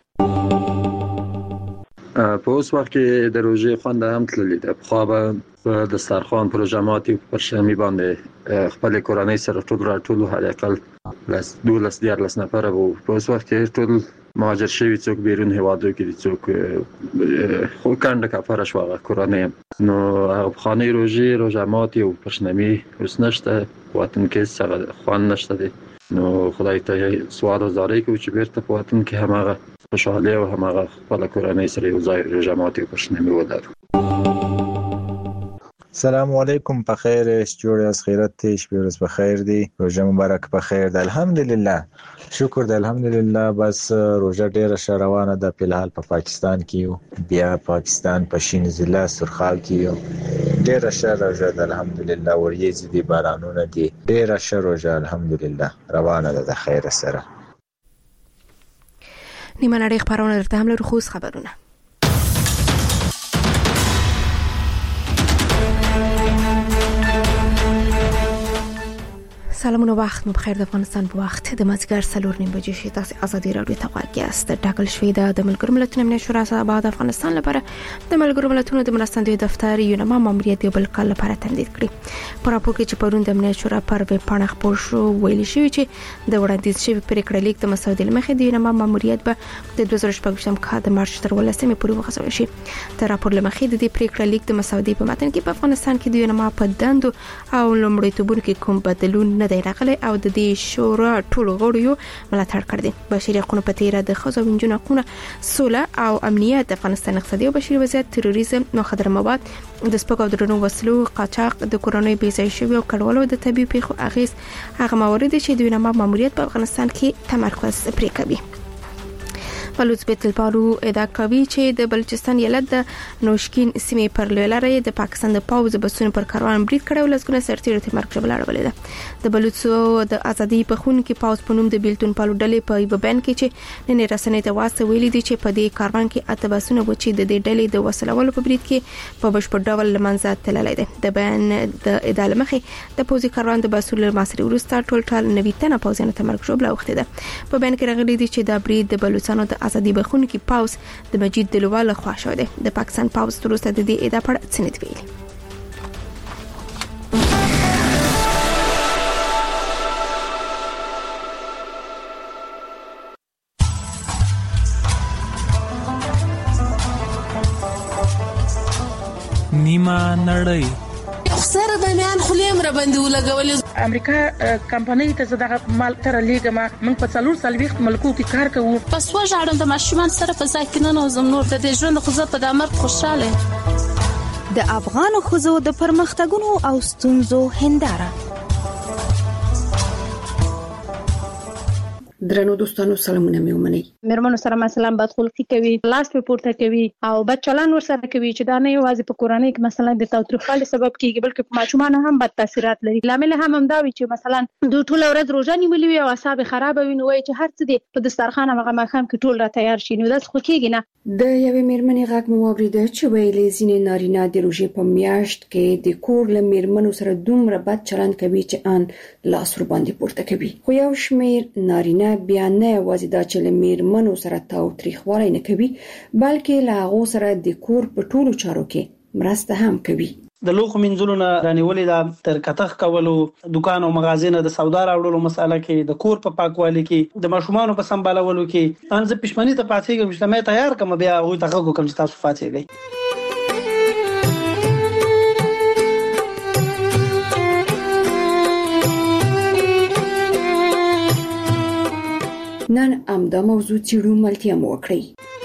په اوس وخت کې د روژې خوند هم تللی ده. پخوا به په دسترخوان پروژه ماتي پر شمې باندې خپل کورنۍ سره ټول راټول حداقل 12-14 نفره وو. په اوس وخت کې ټول مهاجر شوي څوک بیرون هیوادو کې دي څوک خو کنده کفاره شو هغه کورنۍ نو هغه پخوانۍ روژه ماتي او پر شمې اوس نشته. وطن کې څنګه خوان نشته دي نو خدای ته سوال وزاري کوي چې بیرته په وطن کې همغه خوشاله او همغه خپل کورنۍ سره یو ځای رجماتي پښنه ولر. السلام علیکم بخیر جوړ از خیرت شپږ بخیر دی روزه مبارک بخیر دی الحمدلله شکر دی الحمدلله بس روزه ډیره روانه ده په الحال په پاکستان کې بیا پاکستان په شین ضلع سرخال کې ډیره روزه ده الحمدلله ورېځي دي بارانونه دي ډیره روزه الحمدلله روانه ده د خیر سره. نیمه نړۍ خبرونه درته هم لرو خوښ خبرونه. سلامونه وخت مو بخیر د افغانستان په وخت د مازیګر 4:30 شي تاسو ازادي راډیو ته غواړئ ټاکل شوې ده د ملګرو ملتونو امنیت شورا سبا د افغانستان لپاره د ملګرو ملتونو د مرستندوی دفتر یونما ماموریت یو بل کال لپاره تمدید کړی. په راپور کې چې پرون د امنیت شورا پر ویب پاڼه خپور شو ویل شوی چې د وړاندیز شوی پریکړه لیک د مسودې لمخې د یونما ماموریت به د 2014 کال د مارچ تر 18 پورې وغځول شي. د راپور لمخې د دې پریکړه لیک د مسودې په متن کې په افغانستان کې د یونما په دندو او لومړیتوبونو کې کوم بدلون نه دی راغلی او د دې شورا ټولو غړیو ملاتړ کړی. بشري حقوقو په تیر د خزو وینجن حقوقونه سوله او امنیت د افغانستان اقتصادي او بشري وضعیت تروریزم مخدر مواد د سپک او درنو وسلو قاچاق د کورونې بیځای شوی او کډوالو د طبي پیښو اغیز هغه موارد چې د یونما ماموریت په افغانستان کې تمرکز پرې کوي. بلوچ بیتلپالو ادعا کوي چې د بلوچستان ایالت د نوشکین سیمې پر لارې د پاکستان د پاوز بسونو پر کاروان برید کړو لسګونه سرتیرو ته مرګ جوړ ولې ده. د بلوچو د ازادي په خون کې پاوز په نوم د بیلتون پالو ډلې په یو بیان کې چې نن رسنۍ ته واسطه ویلي دي چې په دې کاروان کې اته بسونه و چې د دې ډلې د وسلوالو په برید کې په بشپړ ډول لمنځه تللی دی. د بیان د ادعا مخې د پوزي کاروان د بسونو ماسري ورسته ټول 90 تنه پوزینه ته مرګ جوړ وخته ده. په بیان کې راغلي دي چې دا برید د بلوچستان د ازادي بخون کې پاوز د مجید دلوال خوا شو ده. د پاکستان پاوز تروسته د دې ادعا پر څنډ ویلي. نیمه نړۍ سره د میان خلیم را باندې ولګولې. امریکا کمپنۍ ته زداغه مال تر لیګما موږ په 4 ملکو کې کار کوو. پس وژاړم د ماشومان سره په ځای کې نه نوزم نور د ژوند خو زه په دمر خوشاله. د افغان خزو د پرمختګونو او ستونزو هنداره. درنو دوستانو سلامونه مې ومنئ. مېرمنو سره مثلا بدخلقي کوي لاس په پورته کوي او بد چلن ورسره کوي چې دا نه یوازې په کورنۍ کې مثلا د تاوتریخوالي سبب کیږي بلکې په ماشومان هم بد تاثیرات لري. لامل هم دا وي چې مثلا دوی ټول ورځ روزه نیولې وي او اعصاب خراب وي نو وایي چې هر څه دې په دسترخوان هغه مخام کې ټول را تیار شي نو داس خو کېږي نه. د یوې مېرمنې غږ مو واورېده چې ویلې ځینې نارینه د روزې په میاشت کې د کور له مېرمنو سره دومره بد چلند کوي چې ان لاس ور باندې پورته کوي. خو یو شمېر نارینه بیا نه یوازې دا چې له مېرمنو سره تاوتریخوالی نه کوي بلکې له هغو سره د کور په ټولو چارو کې مرسته هم کوي. د لوخو منځلو نه رانیولې دا تر کتخ کولو دکان او مغازې نه د سودا راوړلو مساله کې د کور په پاکوالي کې د ماشومانو په سمبالولو کې ان زه پښمنۍ ته پاتېږم چې مې تیار کوم بیا هغه ته کوم چې تاسو فاتېږئ. نن امدا موضوع چیرو ملتیا مو وکړي.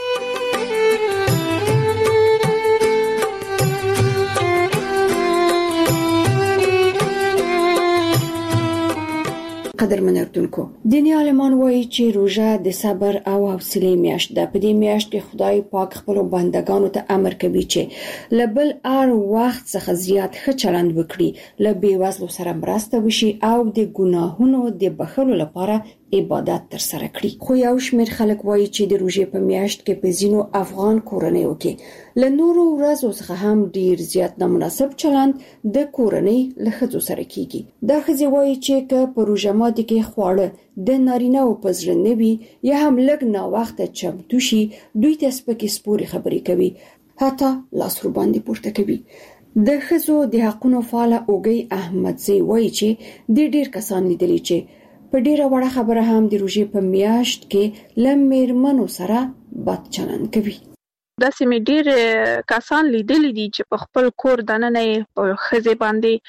قدرمن اردوونکو دیني عالمان وایي چې روزه د صبر او حوصله میاشت ده. په دې میاشت کې خدای پاک خپل بندگانو ته امر کوي چې لبل ار وخت څخه زیات ښه چلند وکړي له بیوزلو سره مرسته وشي او د ګناهونو د بخښلو لپاره عبادت تر سره کړي. خو یو شمېر خلک وایي چې د روزې په میاشت کې په ځینو افغان کورنیو کې له نورو ورځو څخه هم ډیر زیات نامناسب چلند د کورنۍ له ښځو سره کیږي. دا ښځې وایي چې که په روژه ماتي کې خواړه د نارینه‌و په زړه نه وي یا هم لږ ناوخته چمتو شي دوی ته سپکې سپورې خبرې کوي حتی لاس ور باندې پورته کوي. د ښځو د حقونو فعاله اوګي احمدزی وایي چې د ډیر کسان لیدلي چې په ډیره وړه خبره هم د روژې په میاشت کې له مېرمنو سره بد چلند کوي. داسې مې ډېر کسان لیدلي دي چې په خپل کور دننه په ښځې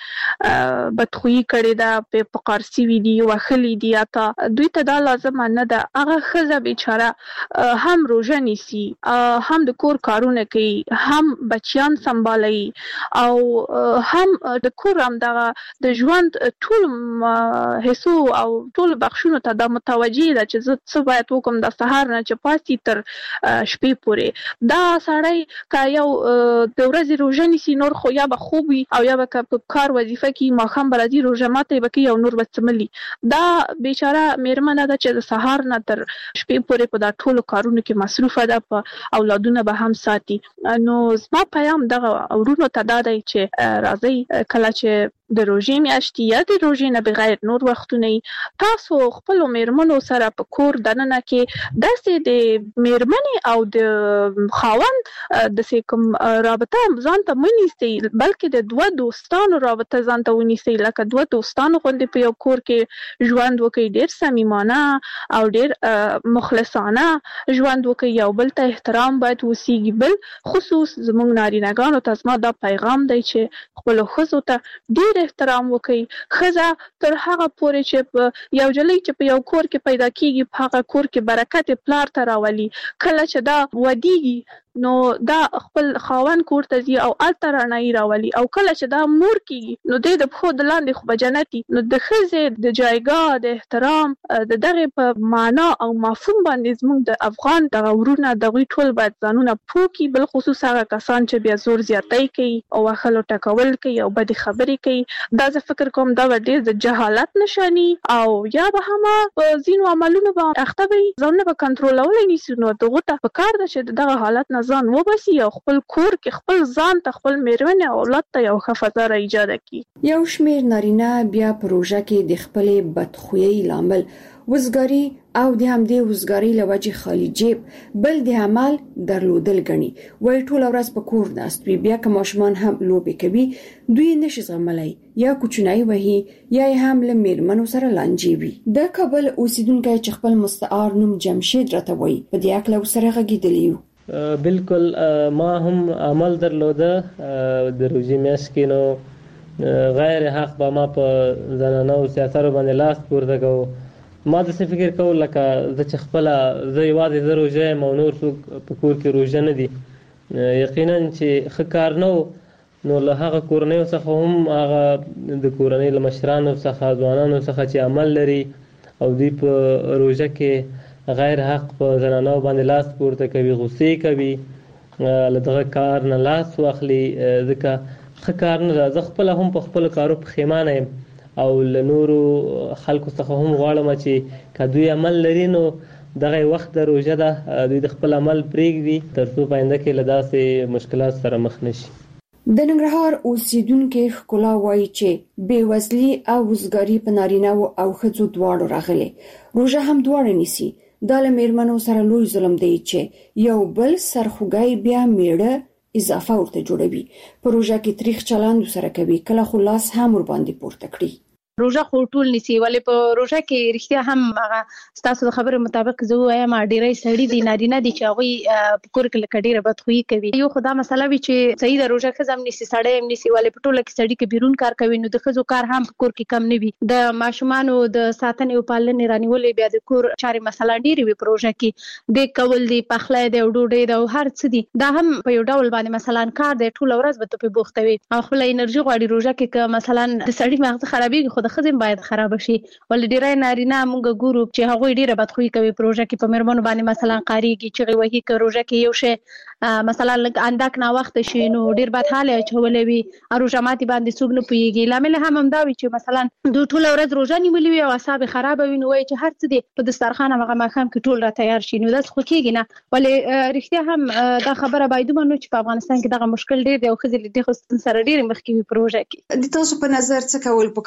باندې بدخویي کړې ده، په قارسي وي دي، وهلي دي. اته دوی ته دا لازمه نه ده. هغه ښځه بیچاره هم روژه نیسي، هم د کور کارونه کوي، هم بچیان سنبالوي او هم د کور همدغه د ژوند ټول حصو او ټول بخشونو ته دا متوجه ده چې زه څه باید وکړم د سهار نه چې پاسي تر شپې پورې. دا سړی که یو د ورځې روژه نیسي نور خو یا به خوب وي او یا به که په کار وظیفه کې ماښام به راځي روژه ماتی به کوي او نور به څملي. دا بیچاره میرمنه ده چې د سهار نه تر شپې پورې په دا ټولو کارونو کې مصروفه ده، په اولادونه به هم ساتي. نو زما پیام دغه ورونو ته دا دی چې راځئ کله چې د روژې میاشتې یا د روژې نه بغیر نور وختونه تاسو خپل میرمنو سره په کور دننه کې داسې د میرمنې او د خاوند د کوم رابطه ځان ته ونیسئ، بلکې د دوه دوستانو رابطه ځان ته ونیسئ، لکه دوه دوستانو غوندې په یو کور کې ژوند وکړئ، ډېر صمیمانه او ډېر مخلصانه ژوند وکړئ، یو بل ته احترام باید وسیږي. بل خصوص زموږ نارینه‌ګانو ته زما دا پیغام دی چې خپلو ښځو ته ډېر احترام وکړئ. ښځه تر هغه پورې چې په یو جلۍ چې په یو کور کې پیدا کیږي په هغه کور کې برکت پلار ته راولي. کله چې دا ودیږي نو دا خپل خاوند کور ته ځي او هلته رڼایي راولي، او کله چې دا مور کیږي نو د پښو د لاندې خو به جنتي. نو د ښځې د جایګاه د احترام د دغې په معنا او مفهوم باندې زموږ د افغان دغه ورونه دغوی ټول باید ځانونه پوه کړي، بل خصوص هغه کسان چې بیا زور زیاتی کوي او وهلو ټکول کوي او بدې خبرې کوي. دا زه فکر کوم دا به ډېر د جهالت نشاني او یا به هم په ځینو عملونو به اخته وي، ځانونه به کنټرولولی نیسي. نو دغو ته پکار ده چې دغه حالت نه ځان وباسي او خپل کور کې خپل ځان ته خپل میرمنې او اولاد ته یو ښه فضا را ایجاده کړي. یو شمېر نارینه بیا په روژه کې د خپلې بدخویۍ لامل وزګاري او د همدې وزګارۍ له وجې خالي جیب بل د عمل درلودل ګڼي. وایي ټوله ورځ په کور ناست وي، بیا که ماشومان هم لوبې کوي دوی نشي زغملی، یا کوچنی وهي یا هم له میرمنو سره لانجې وي. د کابل اوسیدونکی چې خپل مستعار نوم جمشید راته وایي په دې هکله ورسره غږېدلی یو. بالکل ما هم عمل درلوده د روژې میاشت کې، نو غیر حق به ما په زنانو سیاستو باندې لاس پورته کوو. ما داسې فکر کوو لکه زه چې خپله زه یوازې زه روژه یم او نور څوک په کور کې روژه نه دي. یقینا چې ښه کار نه و، نو له هغه کورنیو څخه هم هغه د کورنۍ له مشرانو څخه ځوانانو څخه چې عمل لري او دوی په روژه کې غیر حق په زنانو باندې لاس پورته کوي، غصې کوي، له دغه کار نه لاس واخلي، ځکه ښه کار نه ده. زه خپله هم په خپلو کارو پښیمانه یم او له نورو خلکو څخه هم غواړم چې که دوی عمل لري نو دغه وخت د روژه ده دوی د خپل عمل پرېږدي تر څو په آینده کې له داسې مشکلات سره مخ نشي. د ننګرهار اوسیدونکي ښکلا وایي چې بېوزلي او وزګاري په نارینه‌و او ښځو دواړو راغلې. روژه هم دواړه نیسي. دا له میرمنو سره لوی ظلم دی چې یو بل سرخوږی بیا میړه اضافه ورته جوړوي، په روژه کې تریخ چلند سره کوي، کله خو لاس هم ور باندې پورته کړي. روژه خو ټول نیسي، ولې په روژه کې رښتیا هم هغه ستاسو د خبرې مطابق زه وایم ډېری سړي دي نارینه دي چې هغوی په کور کې لکه ډېره بدخویي کوي. یو خو دا مسله وي چې صحیح ده روژه ښځه هم نیسي سړی هم نیسي، ولې په ټوله کې سړي که بیرون کار کوي نو د ښځو کار هم په کور کې کم نه وي. د ماشومانو د ساتنې او پالنې رانیولې بیا د کور چارې مثلا ډېرې وي په روژه کې، د کول دی، پخلی دی او ډوډۍ ده او هر څه دي، دا هم په یو ډول باندې مثلا کار دی، ټوله ورځ به ته پرې بوخته وي او خپله انرژي غواړي. روژه کې که مثلا د سړي مغزه خرابېږي خو د ښځې باید خراب شي، ولې ډېری نارینه موږ ګورو چې هغوی ډېره بدخویي کوي په روژه کې، په میرمنو باندې مثلا قاریږي، چغې وهي. که روژه کې یو شی مثلا لږ اندک ناوخته شي نو ډېر بدحاله اچولی وي، روژه ماتي باندې څوک نه پوهېږي. لامل هم همدا وي چې مثلا دوی ټوله ورځ روژه نیولې وي او اعصاب یې خرابه وي، نو وایي چې هر څه دی په دسترخوان همغه ماښام کې ټول را تیار شي، نو داسې خو کېږي نه. ولې رښتیا هم دا خبره باید ومنو چې په افغانستان کې دغه مشکل ډېر دی او ښځې له دې سره ډېرې مخکې وي په روژه کې. د تاسو په نظر څه کول پکار دي په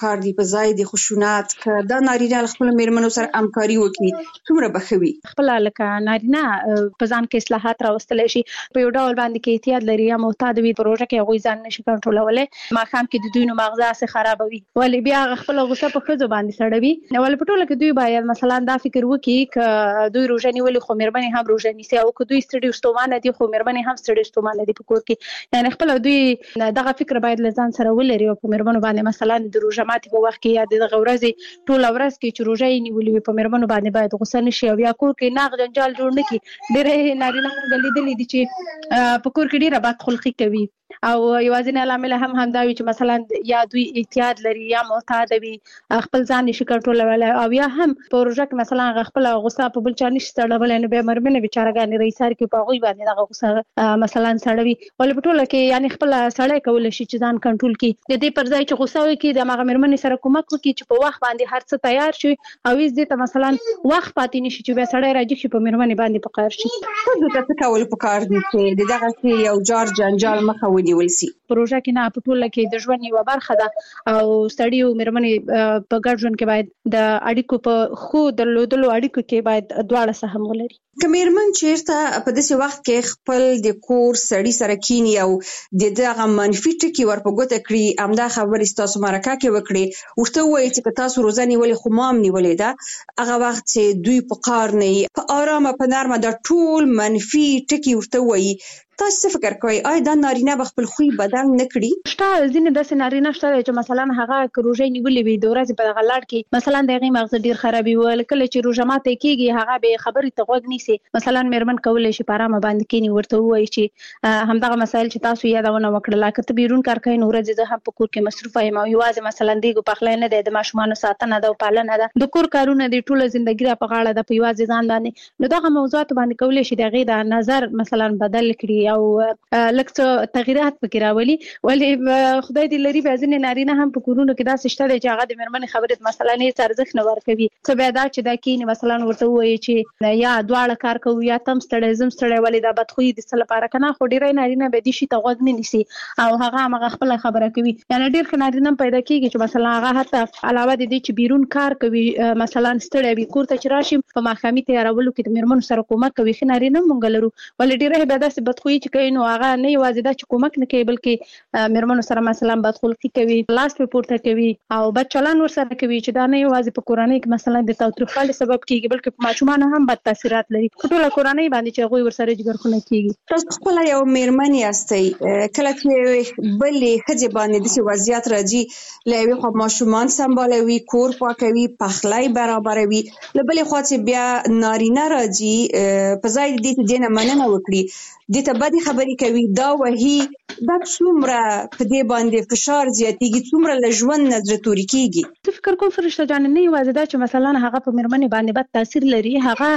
ځای د خشونت که دا نارینه خپل میرمنو سره همکاري وکړي څومره بخوي خپل لکه نارینه په ځان کې اصلاحات راوستل شي په یو ډول باندې کې احتیاط لري یا معتاد وي پروژه کې غوي ځان نشي کنټرولولای ما خام کې د دوی نو مغزه سره خرابوي ولې بیا خپل غوسه په خزو باندې سړوي نو ولې په ټوله کې دوی باید مثلا دا فکر وکړي ک دوی روزه نیولې خو مېرمنې هم روزه نیسي او که دوی ستړي ستومانه دي خو مېرمنې هم ستړي ستومانه دي په کور کې یعنی خپل دوی دغه فکر باید لزان سره ولري او په مېرمنو باندې مثلا د روزه ماتي په وخت کې یا د غورزي ټول ورځ کې چې روزه یې نیولې په مېرمنو باندې باید غوسه نشي او یا کور کې ناغ جنجال جوړ نه کی ډېر نارینه غلیدلې دي چې په کور کې ډېر بد خلقي کوي او یوازینی عامل هم دا وي چې مثلا یا دوی احتیاط لري یا معتاد وي خپل ځان نشي کنټرولولای او یا هم پروژه کې مثلا خپل غوسه په بل چا نشي تړلای نو به مرمنه بیچارهګانی رئیسار کې په غوي باندې دغه غوسه مثلا سړوي ولې په ټوله کې یعنی خپل سړی کول شي چې ځان کنټرول کړي د دې پر ځای چې غوسه وکړي د هغه مرمنه سره کومک وکړي چې په وخت باندې هر څه تیار شي او دې ته مثلا وخت پاتې نشي چې به سړی راځي چې په مرمنه باندې پکار شي څه څه کول پکار دي چې دغه یو جار جنجال مخه ونیول شي پروژه کې نه په ټوله کې د ژوند یو برخه ده او سړی او مېرمنې په ګډ ژوند کې باید د اړیکو په خو درلودلو اړیکو کې باید دواړه سهم ولري که مېرمن چیرته په داسې وخت کې خپل د کور سړی سره کینی او د دغه منفي ټکي ورپګوته کړی همدا خبرې تاسو مرکه کې وکړي ورته وایي چې تاسو روزانه ولې خو مام نیولې ده هغه وخت چې دوی په قار نه په آرامه په نرمه د ټول منفي ټکي ورته وایي تاسو فکر کوئ آیا دا نارینه به خپل خوی بدل نه کړي شته ځینې داسې نارینه شته چې مثلا هغه روزه نیولې وي د ورځې په دغه لاړ کې مثلا دغه مغز ډیر خرابي ول کله چې روزه ماته کیږي هغه به خبرې ته غوږ نیسي مثلا مېرمن کولای شي په آرامه باندې کینی ورته وایي چې همدغه مسایل چې تاسو یادونه وکړه کته بیرون کار کوي نو ورځې زه هم په کور کې مصروف یم او یوازې مثلا دیګو پخلای نه د ماشومان ساتنه ده او پالنه ده د کور کارونه د ټوله ژوندۍ را په غاړه ده په یوازې ځان باندې نو دغه موضوعات باندې کولای شي دغه د نظر مثلا بدل کړي او لکه تغیرات پکې راولي ولې خدای دې لري به ځینې نارینه هم په کورونو کې داسې شته چې هغه د مېرمنې خبرې مثلا نه ارزښت نه ورکوي څه به دا چې دا کینی مثلا ورته وایي چې یا دواړه کار کوي یا تم ستړی زم ستړی ولې دا بدخویي د څه لپاره کنه خو ډیرای نارینه به دي شي ته غوږ نه نیسي او هغه خپل خبره کوي یعنی ډیر نارینه پیدا کیږي چې مثلا هغه حتی علاوه د دې چې بیرون کار کوي مثلا ستړی وي کور ته چې راشي په ماښامي تیارولو کې د مېرمنو سره کومک کوي خو نارینه مونږ لرو ولې ډیرای به داسې بدخویي چې کوي نو هغه نه یوازې دا چې کومک نه کوي بلکې مېرمنو سره مثلا بدخلقي کوي لاس په پورته کوي او بد چلن ورسره کوي چې دا نه یوازې په کورنۍ کې مثلا د تاوتریخوالي سبب کیږي بلکې په ماشومان هم بد تاثیرات لري ټول کورنۍ باندې چې غوي ورسره جګړه کیږي تاسو خپل یو مېرمن یاستئ کله چې بلې خځې باندې د وضعیت راځي لوي خو ماشومان سمبالوي کور پاکوي پخلای برابروي لبلې خو چې بیا نارینه راځي په ځای دې دینه مننه وکړي د ته بدې خبرې کوي دا وਹੀ دا څومره په دې باندې فشار زیاتېږي څومره له ژوند نه زړه توري کېږي فکر کوم فرشته جان نه یوازې دا چې مثلا هغه په مېرمنې باندې بد تاثیر لري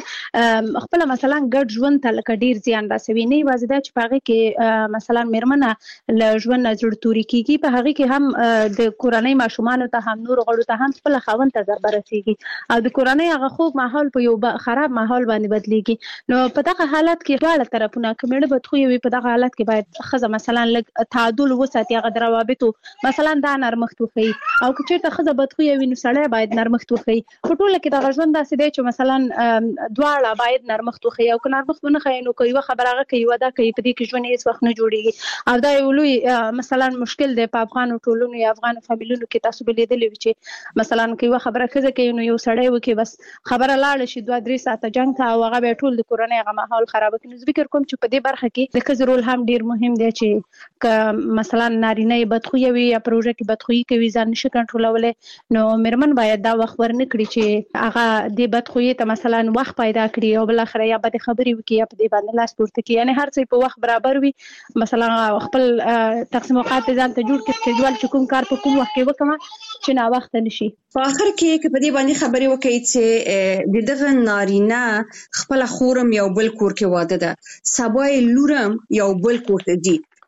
هغه خپل مثلا ګډ ژوند ته لکه ډیر زیان رسوي نه یوازې دا چې په هغه کې مثلا مېرمنه له ژوند نه زړه توري کېږي په هغه کې هم د کورنۍ ماشومان ته هم نور غړو ته هم خپل خاوند ته ضرر رسېږي او د کورنۍ هغه خوږ ماحول په یو خراب ماحول باندې بدلېږي نو په دغه حالت کې ډول طرفونه کومې بدخوي وي په دغه حالت کې باید خزه مثلا لږ تعادل وساتي هغه روابطو مثلا دا نرمښت وخی او که چیرته خزه بدخوي وي نو سړی باید نرمښت وخی په ټوله کې د ژوند داسې دی چې مثلا دواړه باید نرمښت وخی او که نرمښت ونه خی نو کوي خبره هغه کوي ودا کوي په دې کې ژوند هیڅ وخت نه جوړیږي او دا یو لوی مثلا مشکل دی په افغان ټولنو یا افغان فامیلونو کې تاسو به لیدلی چې مثلا کوي خبره خزه کوي نو یو سړی وکي بس خبره لاړ شي 2-3 ساعته جنگ ته او هغه به ټول د کورنۍ هغه ماحول خراب کړي نو فکر کوم چې په دې برخه کې د ښځې رول هم ډیر مهم دی چې که مثلا نارینه بدخویه وي یا پروژه کې بدخویي کوي ځان نشي کنټرولولای نو مېرمن باید دا وخت ورنه کړي چې هغه د بدخویي ته مثلا وخت پیدا کړي او بل اخر یا بد خبرې وکړي یا په دې باندې لاس پورته کړي یعنی هر څه په وخت برابر وي مثلا خپل تقسیم اوقات ځان ته جوړ کړي چې ډول کوم کار په کوم وخت کې وکړم چې نا وخت نشي په اخر کې په دې باندې خبرې وکړي چې دغه نارینه خپل خورم یو بل کور کې واده ده سبا لورم یو بل کور ته دي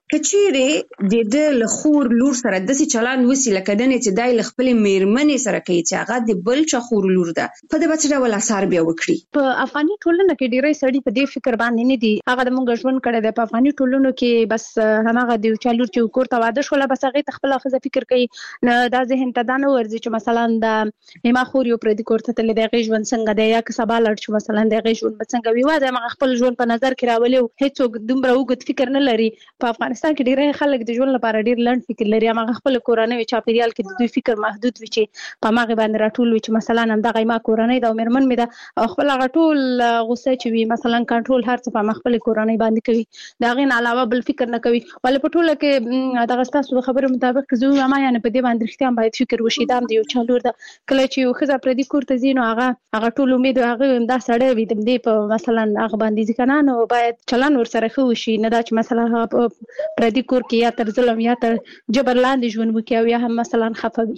کچېره د لخور لور سره د سي چلان وسی لکه دنه چې دای خپل میرمنې سره کوي چې هغه د بل چا خور لور ده په دې بچ ډول اثر بیا وکړي. په افغاني ټولنه کې ډیری سړي په دې فکر باندې نه دي. هغه د مونږ ژوند کړی د په افغاني ټولنو کې بس هماغه د چا لور چې کور ته واده شول بس هغه خپل خزه فکر کوي نه دا ذهن ته دا نه ورځي چې مثلا د ما خور یو پر دې کور ته تل د ژوند څنګه دی یا که سبا لړ چې مثلا د ژوند څنګه وي واده ما خپل ژوند په نظر کې راولي هیڅوک دومره وګت فکر نه لري. په افغانستان کې ډیری خلک د ژوند لپاره ډیر لنډ فکر لري. ما خپل کورنۍ چاپیریال کې د دوی فکر محدود وي چې په ماغه باندې راټول وي چې مثلا هم دغه ما کورنۍ دا مرمن مې دا خپل غټول غوسه چې وي مثلا کنټرول هر څه په خپل کورنۍ باندې کوي دا غین علاوه بل فکر نه کوي. ول په ټوله کې دغه تاسو خبرو مطابق زه ما یعنی په دې باندې اختیار باید فکر وشي دا د یو چالور ده کله چې یو خزه پر دې کور ته زینو هغه ټول امید هغه دا سړی وي د دې په مثلا هغه باندې ځکه نو باید چلن ور سره خو شي نه دا چې مثلا پر دې کور کې یا تر ظلم یا تر جبر لاندې ژوند وکي او یا هم مثلا خفوي.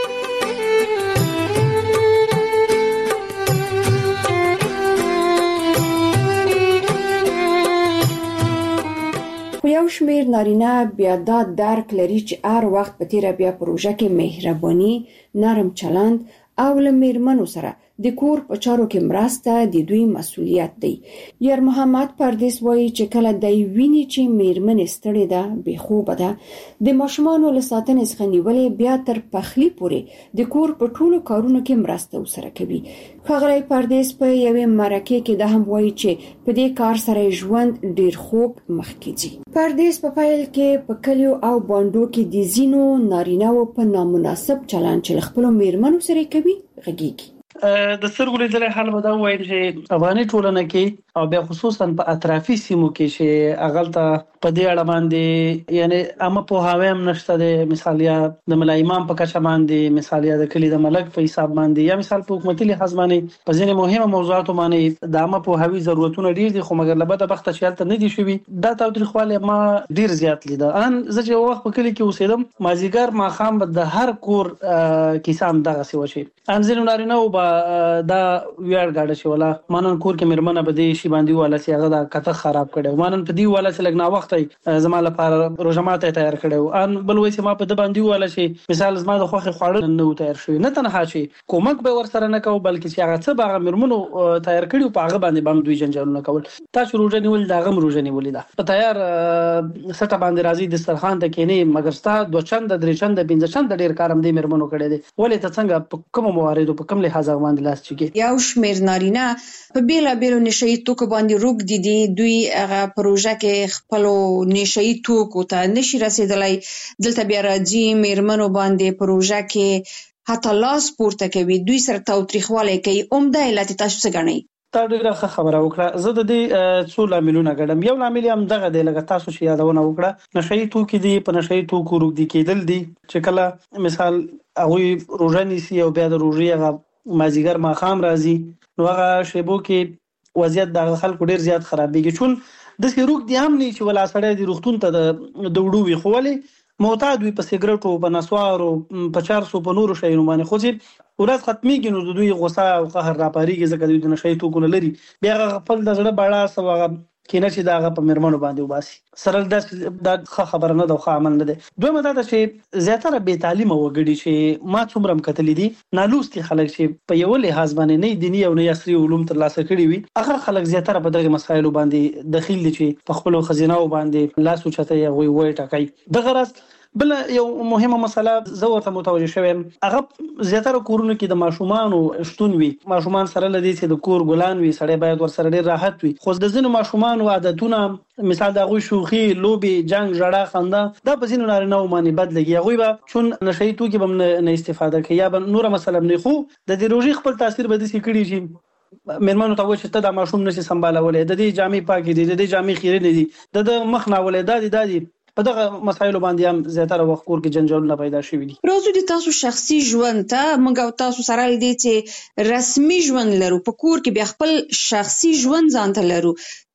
خو یو شمیر نارینه بیا دا درک لري چې هر وخت په تیره بیا پروژه کې مهرباني نرم چلند او له میرمنو سره د کور په چارو کې مرسته د دوی مسؤلیت دی. یار محمد پردیس وایي چې کله د ویني چې میرمنې ستړي ده بې خوبه ده د ماشومانو له ساتنې څخه نیولې بیا تر پخلی پورې د کور په ټولو کارونو کې مرسته وسره کوي. ښاغلی پردیس په یوې مرکه کې دا هم وایي چې په دې کار سره ژوند ډیر خوب مخکې ځي. پردیس په پیل کې په کلیو او بانډو کې د زینو نارینه‌و په نامناسب چلند چې خپل میرمنو سره کوي غږیږي. د سترګو لیدلې حال به دا وایي چې افغاني ټولنه کې او بیا خصوصا په اطرافي سیمو کې چې اغلطه په دې اړه باندې یعنی عامه پوهاوی هم نشته د مثال یا د ملا امام په کچه باندې مثال یا د کلی د ملک په حساب باندې یا مثال په حکومتي لحاظ باندې په ځینې مهمه موضوعاتو باندې د عامه پوهاوی ضرورتونه ډیر دي خو مګر لبد بخته شالته نه دي شوي دا تاوتریخواله ما ډیر زیات لیده. ان زه چې وخت په کلی کې اوسېدم مازیګر ما خام د هر کور کیسام دغه سی وشي انځینو نارینه او دا ویاړ گاډه شي ولا مانن کور کې مرمنه بده شي باندې والا سي هغه دا کته خراب کړي مانن په دی والا سي لګنا وخت زما لپاره روزماته تیار کړي ان بل وې سي ما په د باندې والا شي مثال زما د خوخه خواړه نه تیار شوی نه تنها شي کومک به ور سره نه کو بلکې چې هغه څه باغ مرمنو تیار کړي په هغه باندې بم دوی جنجال نه کول تاسو روزه نیول دا غم روزه نیول دا په تیار سټه باندې راځي د دسترخوان ته کېنی مګر ستا دوه چند درې چند پنځه چند ډیر کارم دی مرمنو کړي دي ولې ته څنګه په کوم مواردو په کوم لحاظ باندې لاس چګي. یو شمیر نارینه په بیلا بیلو نشئی توکو باندې روک دي دوی هغه پروژه کې خپل نشئی توکو ته نشي رسیدلای دلته بیا راځي میرمنو باندې پروژه کې حتی لاس پورته کوي دوی سره تاوتریخواله کوي عمده علت تاسو څه غنئ؟ تا ډیره خبره وکړه زه د دې څو لاملونه غړم. یو لامل هم دغه دی لکه تاسو چې یادونه وکړه نشئی توکي دي په نشئی توکو روک دي کېدل دي چې کله مثال هغه روزاني سي او بیا د روزي هغه مازیګر ما خام راځي نو هغه شیبو کې وضعیت د خلکو ډیر زیات خرابېږي چون د سیروک دی هم نه چې ولا سړی د روختون ته د وډو وی خولې معتاد وي په سیګریټو په نسوارو په 400 په نورو شیانو باندې خو چې ورځ ختميږي نو د دوی غوسه او قهر راپاريږي ځکه دوی د نشئی توکو لري بیا خپل د زړه باړه سوغه کینه چې داغه په مرمنو باندې وباسي سره د خبره نه د عمل نه ده. دویمه دا چې زیاتره بې تعلیمه وګړي چې ما څومره کتلې دي نالوستي خلک چې په یو لحاظ باندې نه دینی او نه عصري علوم ترلاسه کړي وي هغه خلک زیاتره په دغه مسایلو باندې دخیل دي چې په خپل خزینه باندې لاس اوچته وي وای ټکای دغه راز بل یو مهمه مسله زه ورته متوجه شوم هغه زیاتره کورونو کې د ماشومانو شتون وي ماشومان سره لدی چې د کور ګلان وي سړی باید ور سره ډیر راحت وي خو د ځینو ماشومانو عادتونه مثال د غوي شوخي لوبي جنگ جړه خندا دا په ځینو نارینه باندې بد لګي غوي به چون نشئی توکي به نه استفاده کوي یا نور مسله نه خو د دې روزي خپل تاثیر به د سکړي شي مرمنو ته وښه ته د ماشوم نشي سمبالولې د دې جامې پاکي دي د دې جامې خیره نه دي د مخ نه ولې دادي په دغه مسایلو باندې هم زیاتره وخت کور کې جنجالونه پیدا شوي دي. راځو د تاسو شخصي ژوند ته موږ او تاسو سره دې چې رسمي ژوند لرو په کور کې بیا خپل شخصي ژوند ځان ته لرو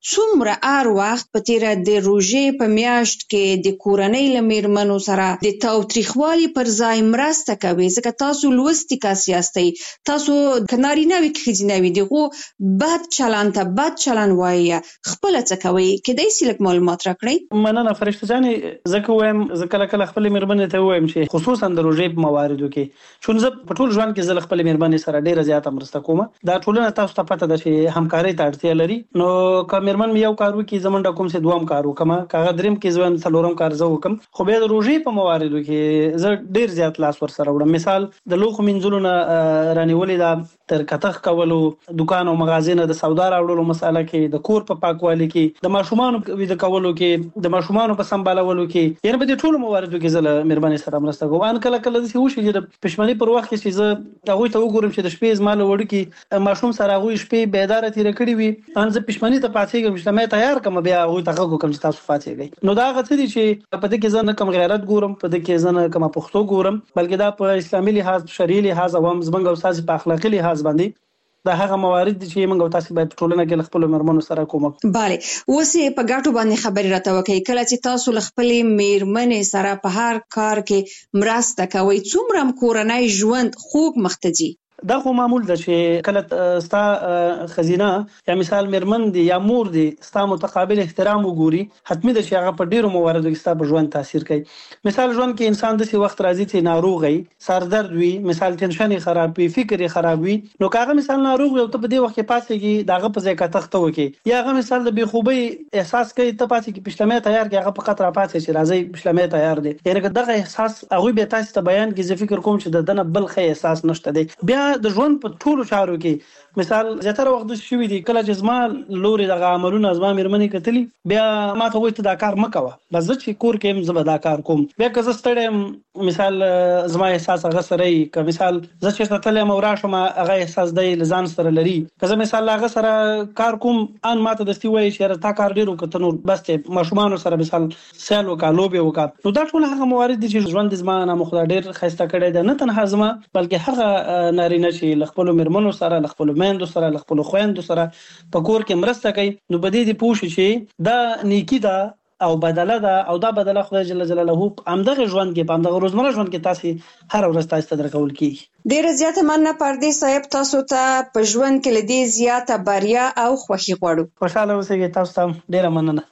څومره ار وخت په تیر د روژې په میاشت کې د کورنۍ لمیرمنو سره د تاوتریخوالي پر ځای مرسته کوي؟ ځکه تاسو لوستي کس یاستئ، تاسو کنارینه وي که ښځینه وي دغو بد چلند ته بد چلند وایي، خپله څه کوئ؟ کیدای شي لږ معلومات راکړئ. مننه فرشته جانې. زه که وایم زه کله کله خپلې مېرمنې ته ووایم چې خصوصا د روژې په مواردو کې، چون زه په ټول ژوند کې زه له خپلې مېرمنې سره ډېره زیاته مرسته کوم. دا ټولنه تاسو ته پته ده چې همکارۍ ته اړتیا لري. نو که مېرمن مې یو کار وکړي زه منډه کوم چې دوم کار وکړم، که هغه درېیم کې زه وایم څلورم کار زه وکړم. خو بیا د روژې په مواردو کې زه ډېر زیات لاس ورسره وړم. مثال د لوښو مینځلو نه رانیولې ده، تر کتغ کولو، دکان او مغازې نه د سودا راوړلو مساله کې، د کور په پاکوالي کې، د ماشومانو ویده کولو کې، د ماشومانو په سمبالولو کې، یعنې په دې ټولو مواردو کې زه له مېرمنې سره مرسته کوم. ان کله کله داسې وشي چې د پښمنۍ پر وخت کې چې زه هغوی ته وګورم چې د شپې زما له وړوکي ماشوم سره هغوی شپې بیداره تېره کړې وي، ان زه پښمنۍ ته پاڅېږم چې مې تیار کړم، بیا هغوی ته غږ وکړم چې تاسو پاڅېږئ. نو دا هغه څه دي چې په دې کې زه نه کوم غیرت ګورم، په دې کې زه نه کومه پښتو ګورم، بلکې دا په اسلامي لحاظ، شرعي لحاظ او هم زموږ او ستاسې په اخلاقي لحاظ باندې دا هغه موارد دي چې موږ او تاسو باید په ټولنه کې له خپلو مېرمنو سره کومک. بله، اوس یې په ګټو باندې خبرې راته وکړئ. کله چې تاسو له خپلې مېرمنې سره په هر کار کې مرسته کوئ، څومره کورنی ژوند خوږ مخ ته ځي؟ دا خو معمول ده چې کله ستا خزینه یا مثال مېرمن دی یا مور دی ستا متقابل احترام وګوري، حتمي ده چې هغه په ډېرو مواردو کې ستا په ژوند تاثیر کوي. مثال ژوند کې انسان داسې وخت راځي چې ناروغ وي، سردرد وي، مثال ټینشن یې خراب وي، فکر یې خراب وي، نو که هغه مثال ناروغ وي او ته په دې وخت کې پاڅېږي د هغه په ځای کتغ ته وکړې، یا هغه مثال د بېخوبۍ احساس کوي، ته پاڅېږي پشلمۍ تیار کړې، هغه فقط راپاڅې چې راځئ پشلمۍ تیار دی، یعنې که دغه احساس هغوی بیا تاسې ته بیان کړي، زه فکر کوم چې د ده نه بل ښه احساس نشته دی. بیا د ژوند په ټولو چارو کې مثال زیاتره وخت داسې شوي دي کله چې زما لورې دغه عملونه زما مېرمنې کتلي، بیا ما ته وایي ته دا کار مه کوه، بس زه چې کور کې یم زه به دا کار کوم. بیا که زه ستړی یم، مثال زما احساس هغه سره وي، که مثال زه چېرته تللی یم او راشم هغه احساس دی له ځان سره لري، که زه مثال له هغه سره کار کوم ان ما ته دستي وایي چې یاره تا کار ډېر وکړه، ته نور بس دی ماشومانو سره مثال سیل وکړه، لوبې وکړه. نو دا ټول هغه موارد دي چې ژوند زما نامه خدای ډېر ښایسته کړی دی، نه تنها زما بلکې هغه نارینه چې له خپلو مېرمنو سره، له خپلو میندو سره، له خپلو خویندو سره په کور کې مرسته کوي، نو په دې دې پوه شي چې دا نیکي ده او بدله ده، او دا بدله خدای جل جلاله په همدغه ژوند کې، په همدغه روزمره ژوند کې تاسې هره ورځ تاسې ته درکول کېږي. ډېره زیاته مننه پردې صاحب، تاسو ته په ژوند کې له دې زیاته بریا او خوښي غواړو. خوشحاله اوسئ، تاسو ته ډېره مننه.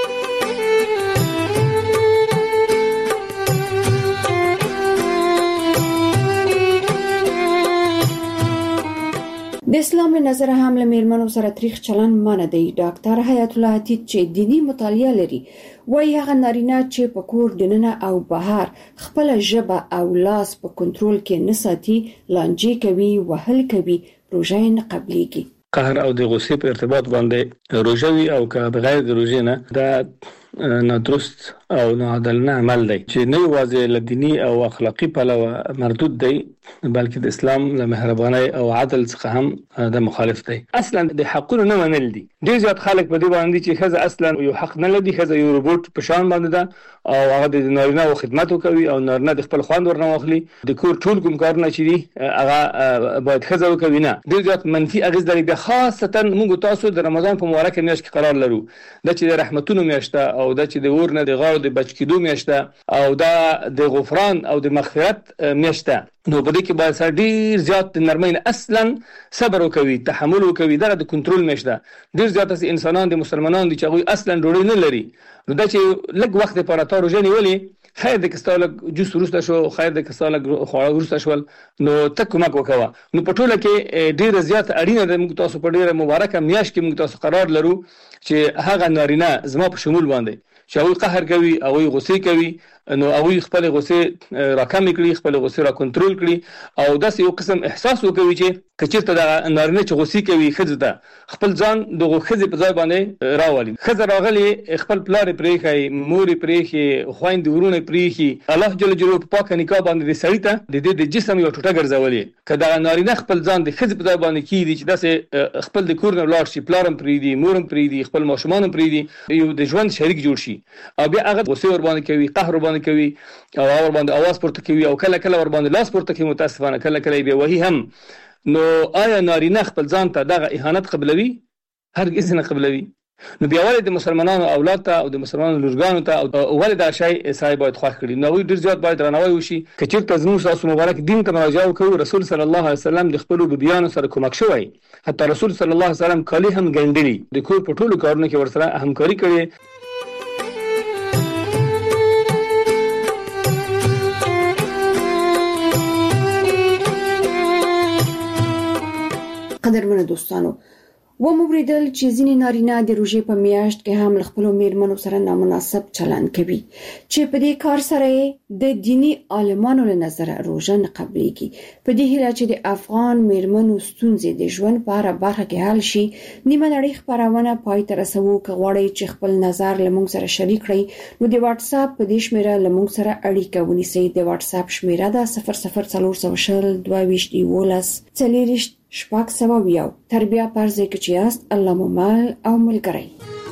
د اسلام له نظره هم له مېرمنو سره تریخ چلند منع دی. ډاکټر حیات الله عتیق چې دینی مطالعه لري وایي هغه نارینه چې په کور دننه او بهر خپل ژبه او لاس په کنټرول کې نه ساتي، لانجې کوي، وهل کوي، روژه نه قبليږي. قهر او د غصې په ارتباط باندې روژه وي او که بغیر د روژې نه دا نادرست او ناعادلانه عمل دی چې نه یوازې له دیني او اخلاقي پلوه مردود دی بلکې د اسلام له مهربانۍ او عدل څخه هم د مخالف دی. اصلا د حقونو نه منل دي. ډېر زیات خلک په دې باندې چې ښځه اصلا یو حق نه لري، ښځه یو روبوټ په شان باندې ده او هغه د نارینه خدمت کوي او نارینه د خپل خوند ورنه واخلي، د کور ټول کوم کارونه چې دي هغه باید ښځه وکوي. نه، ډېر زیات منفي اغېز لري. بیا خاصتا موږ تاسو د رمضان په مبارکه میاشت کې قرار لرو، دا چې د رحمتونو میاشت ده او دا چې د اور نه د غاړو د بچ کېدو میاشت ده او دا د غفران او د مغفرت میاشت ده، نو په دې کې باید سره ډېر زیات د نرمۍ نه اصلا صبر وکوي، تحمل وکوي. دغه د کنټرول میاشت ده. ډېر زیات داسې انسانان د مسلمانان دي چې هغوی اصلا ډوډۍ نه لري، نو دا چې لږ وخت دپاره تا روژه نیولې، خیر دی که ستا لږ جوس وروسته شو، خیر دی که ستا لږ خواړه وروسته شول، نو ته کومک وکوه. نو په ټوله کې ډېره زیاته اړینه ده موږ تاسو په ډېره مبارکه میاشت کې موږ تاسو قرار لرو چې هغه نارینه زما په شمول باندې چې هغوی قهر کوي، هغوی غصې کوي، نو هغوی خپل غصې راکمې کړي، خپل غصې را کنټرول کړي او داسې یو قسم احساس وکوي چې که چېرته دغه نارینه چې غصې کوي ښځې ته خپل ځان دغو ښځې په ځای باندې راولي. ښځه راغلې خپل پلار یې پرېښی، مور یې پرېښي، خویندې ورونه یې پرېښي، الله جل جلاله په پاکه نکاح باندې د سړي ته د دې د جسم یوه ټوټه ګرځولې. که دغه نارینه خپل ځان د ښځې په ځای باندې کېږدي چې داسې خپل د کور نه ولاړ شي، پلار هم پرېږدي، مور هم پرېږدي، خپل ماشومان هم پرېږدي، یو د ژوند شریک جوړ شي او بیا هغه غصې ورباندې کوي، قهر ورباندې کوي او ور باندې اواز پورته کوي او کله کله ور باندې لاس پورته کوي، متاسفانه کله کله به وਹੀ هم. نو آیا نارینه خپل ځان ته دغه اهانت قبلوي؟ هرگز نه قبلوي. نو بیا ولې د مسلمانانو اولاد ته او د مسلمانانو لورګانو ته ولې دا شی اسای باید خوښ کړي. نو ډیر زیات باید درناوی وشي. کچیر ته زموږ تاسو مبارک دین ته مراجعه وکړو. رسول صلی الله علیه وسلم د خپل بیان سره کومک شوی. حتی رسول صلی الله علیه وسلم کلی هم ګندلی د کور په ټولو کارونو کې ورسره همکاري کړې. قدرمنو دوستانو، و مبریدل چې ځینې نارینه د روژې په میاشت کې هم خپل میرمنو سره نامناسب چلند کوي چې په دې کار سره د دینی عالمانو له نظر روژه نه قبليږي. په دې هیله چې د افغان میرمنو ستونزې د ژوند په هر برخه کې حل شي، نیمه نړۍ خبرونه پای ته رسوو. که غواړئ چې خپل نظر له موږ سره شریک کړئ نو د واتس اپ په دې شمیره له موږ سره اړیکه ونیسئ. د واتس اپ شمیره ده 00402211 شپږ سوه ویو. تربیه پرځای کې چې یاست الله مو مل او ملګری.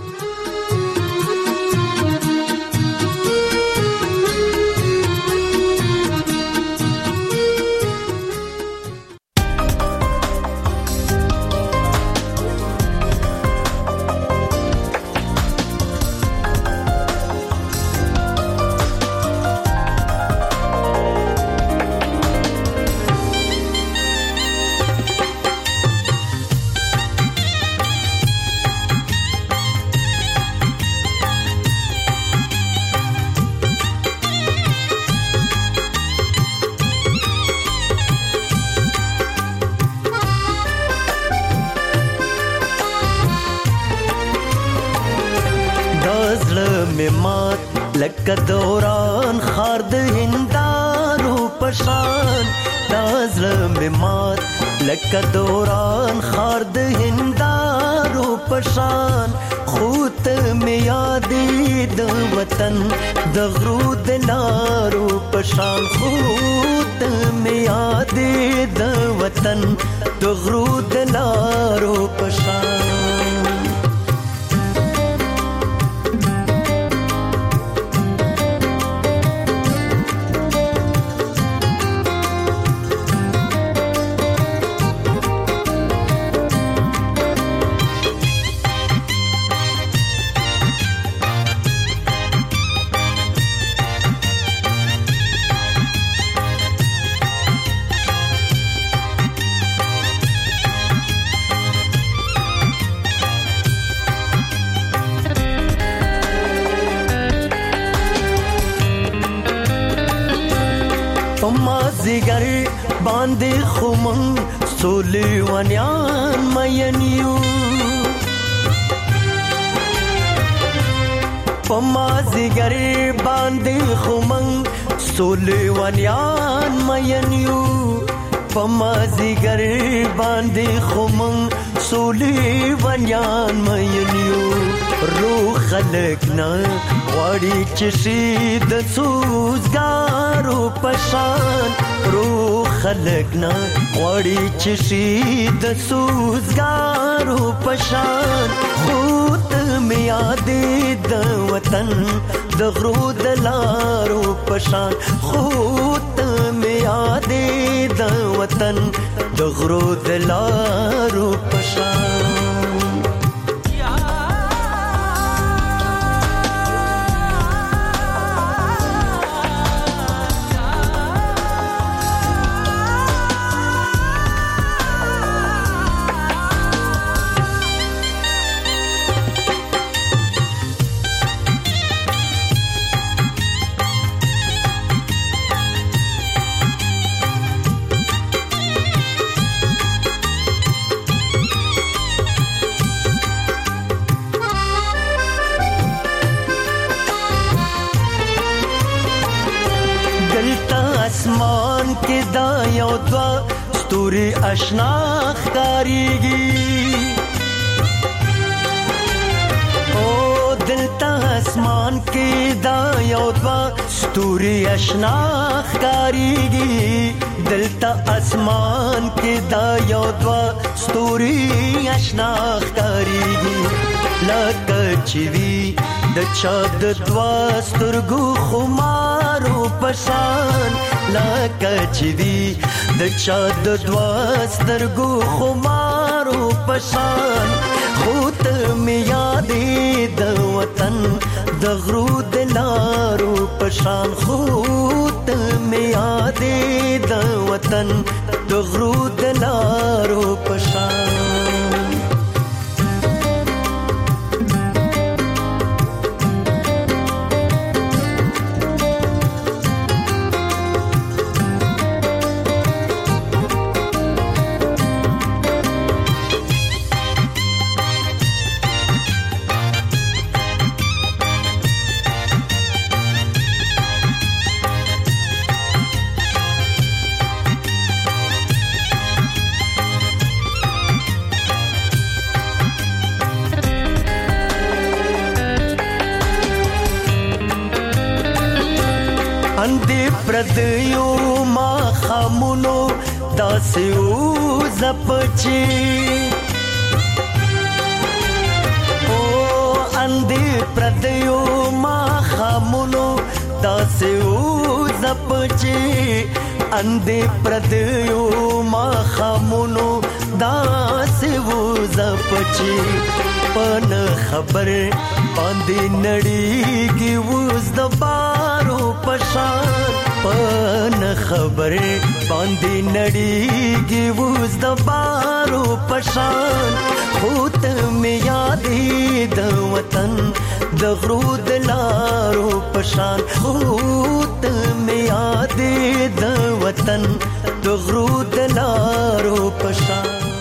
لکه دوران خار د هندارو پشان، دا زړه مې مات لکه دوران خار د هندارو پشان. خو ته مې یادې د وطن د غرو د لارو پشان، خو ته مې یادې د وطن د غرو د لارو پشان. مازیګر باندې خمن سولې ونیان مینیو، په مازیګر باندې خمن سولې ونیان مینیو، په مازیګر باندې خمن سولې ونیان مینیو. روح خلق نه غواړي چې شي د سوزګارو پشان، روح خلق نه غواړي چې شي د سوزګارو پشان. خو ته مې یادې د وطن د غرو د لارو پشان، خو ته مې یادې د وطن د غرو د لارو پشان. اسمان کې دا یو دوا ستوري آشنا ښکاریږي، او دلته اسمان کې دا یو دوا ستوري آشنا ښکاریږي، دلته اسمان کې دا یو دوا ستوري آشنا ښکاریږي. لکه چې وي د چا د دوا سترګو خمارو پشان، لکه چې وي د چا د دوا سترګو خمارو پشان. خو ته مې یادې د غرو د لارو پشان خوت می یادې د وطن د غرو د لارو پشان پردیو ما خامونو داسیو زپچی او اندی پردیو ما خامونو داسیو زپچی اندی پردیو ما خامونو داسیو زپچی پن خبر باندې نړیږي وز د بارو پشان پن خبر باندې نړیږي وز د بارو پشان خوت می یادې د وطن د غرو د لارو پشان خوت می یادې د وطن د غرو د لارو پشان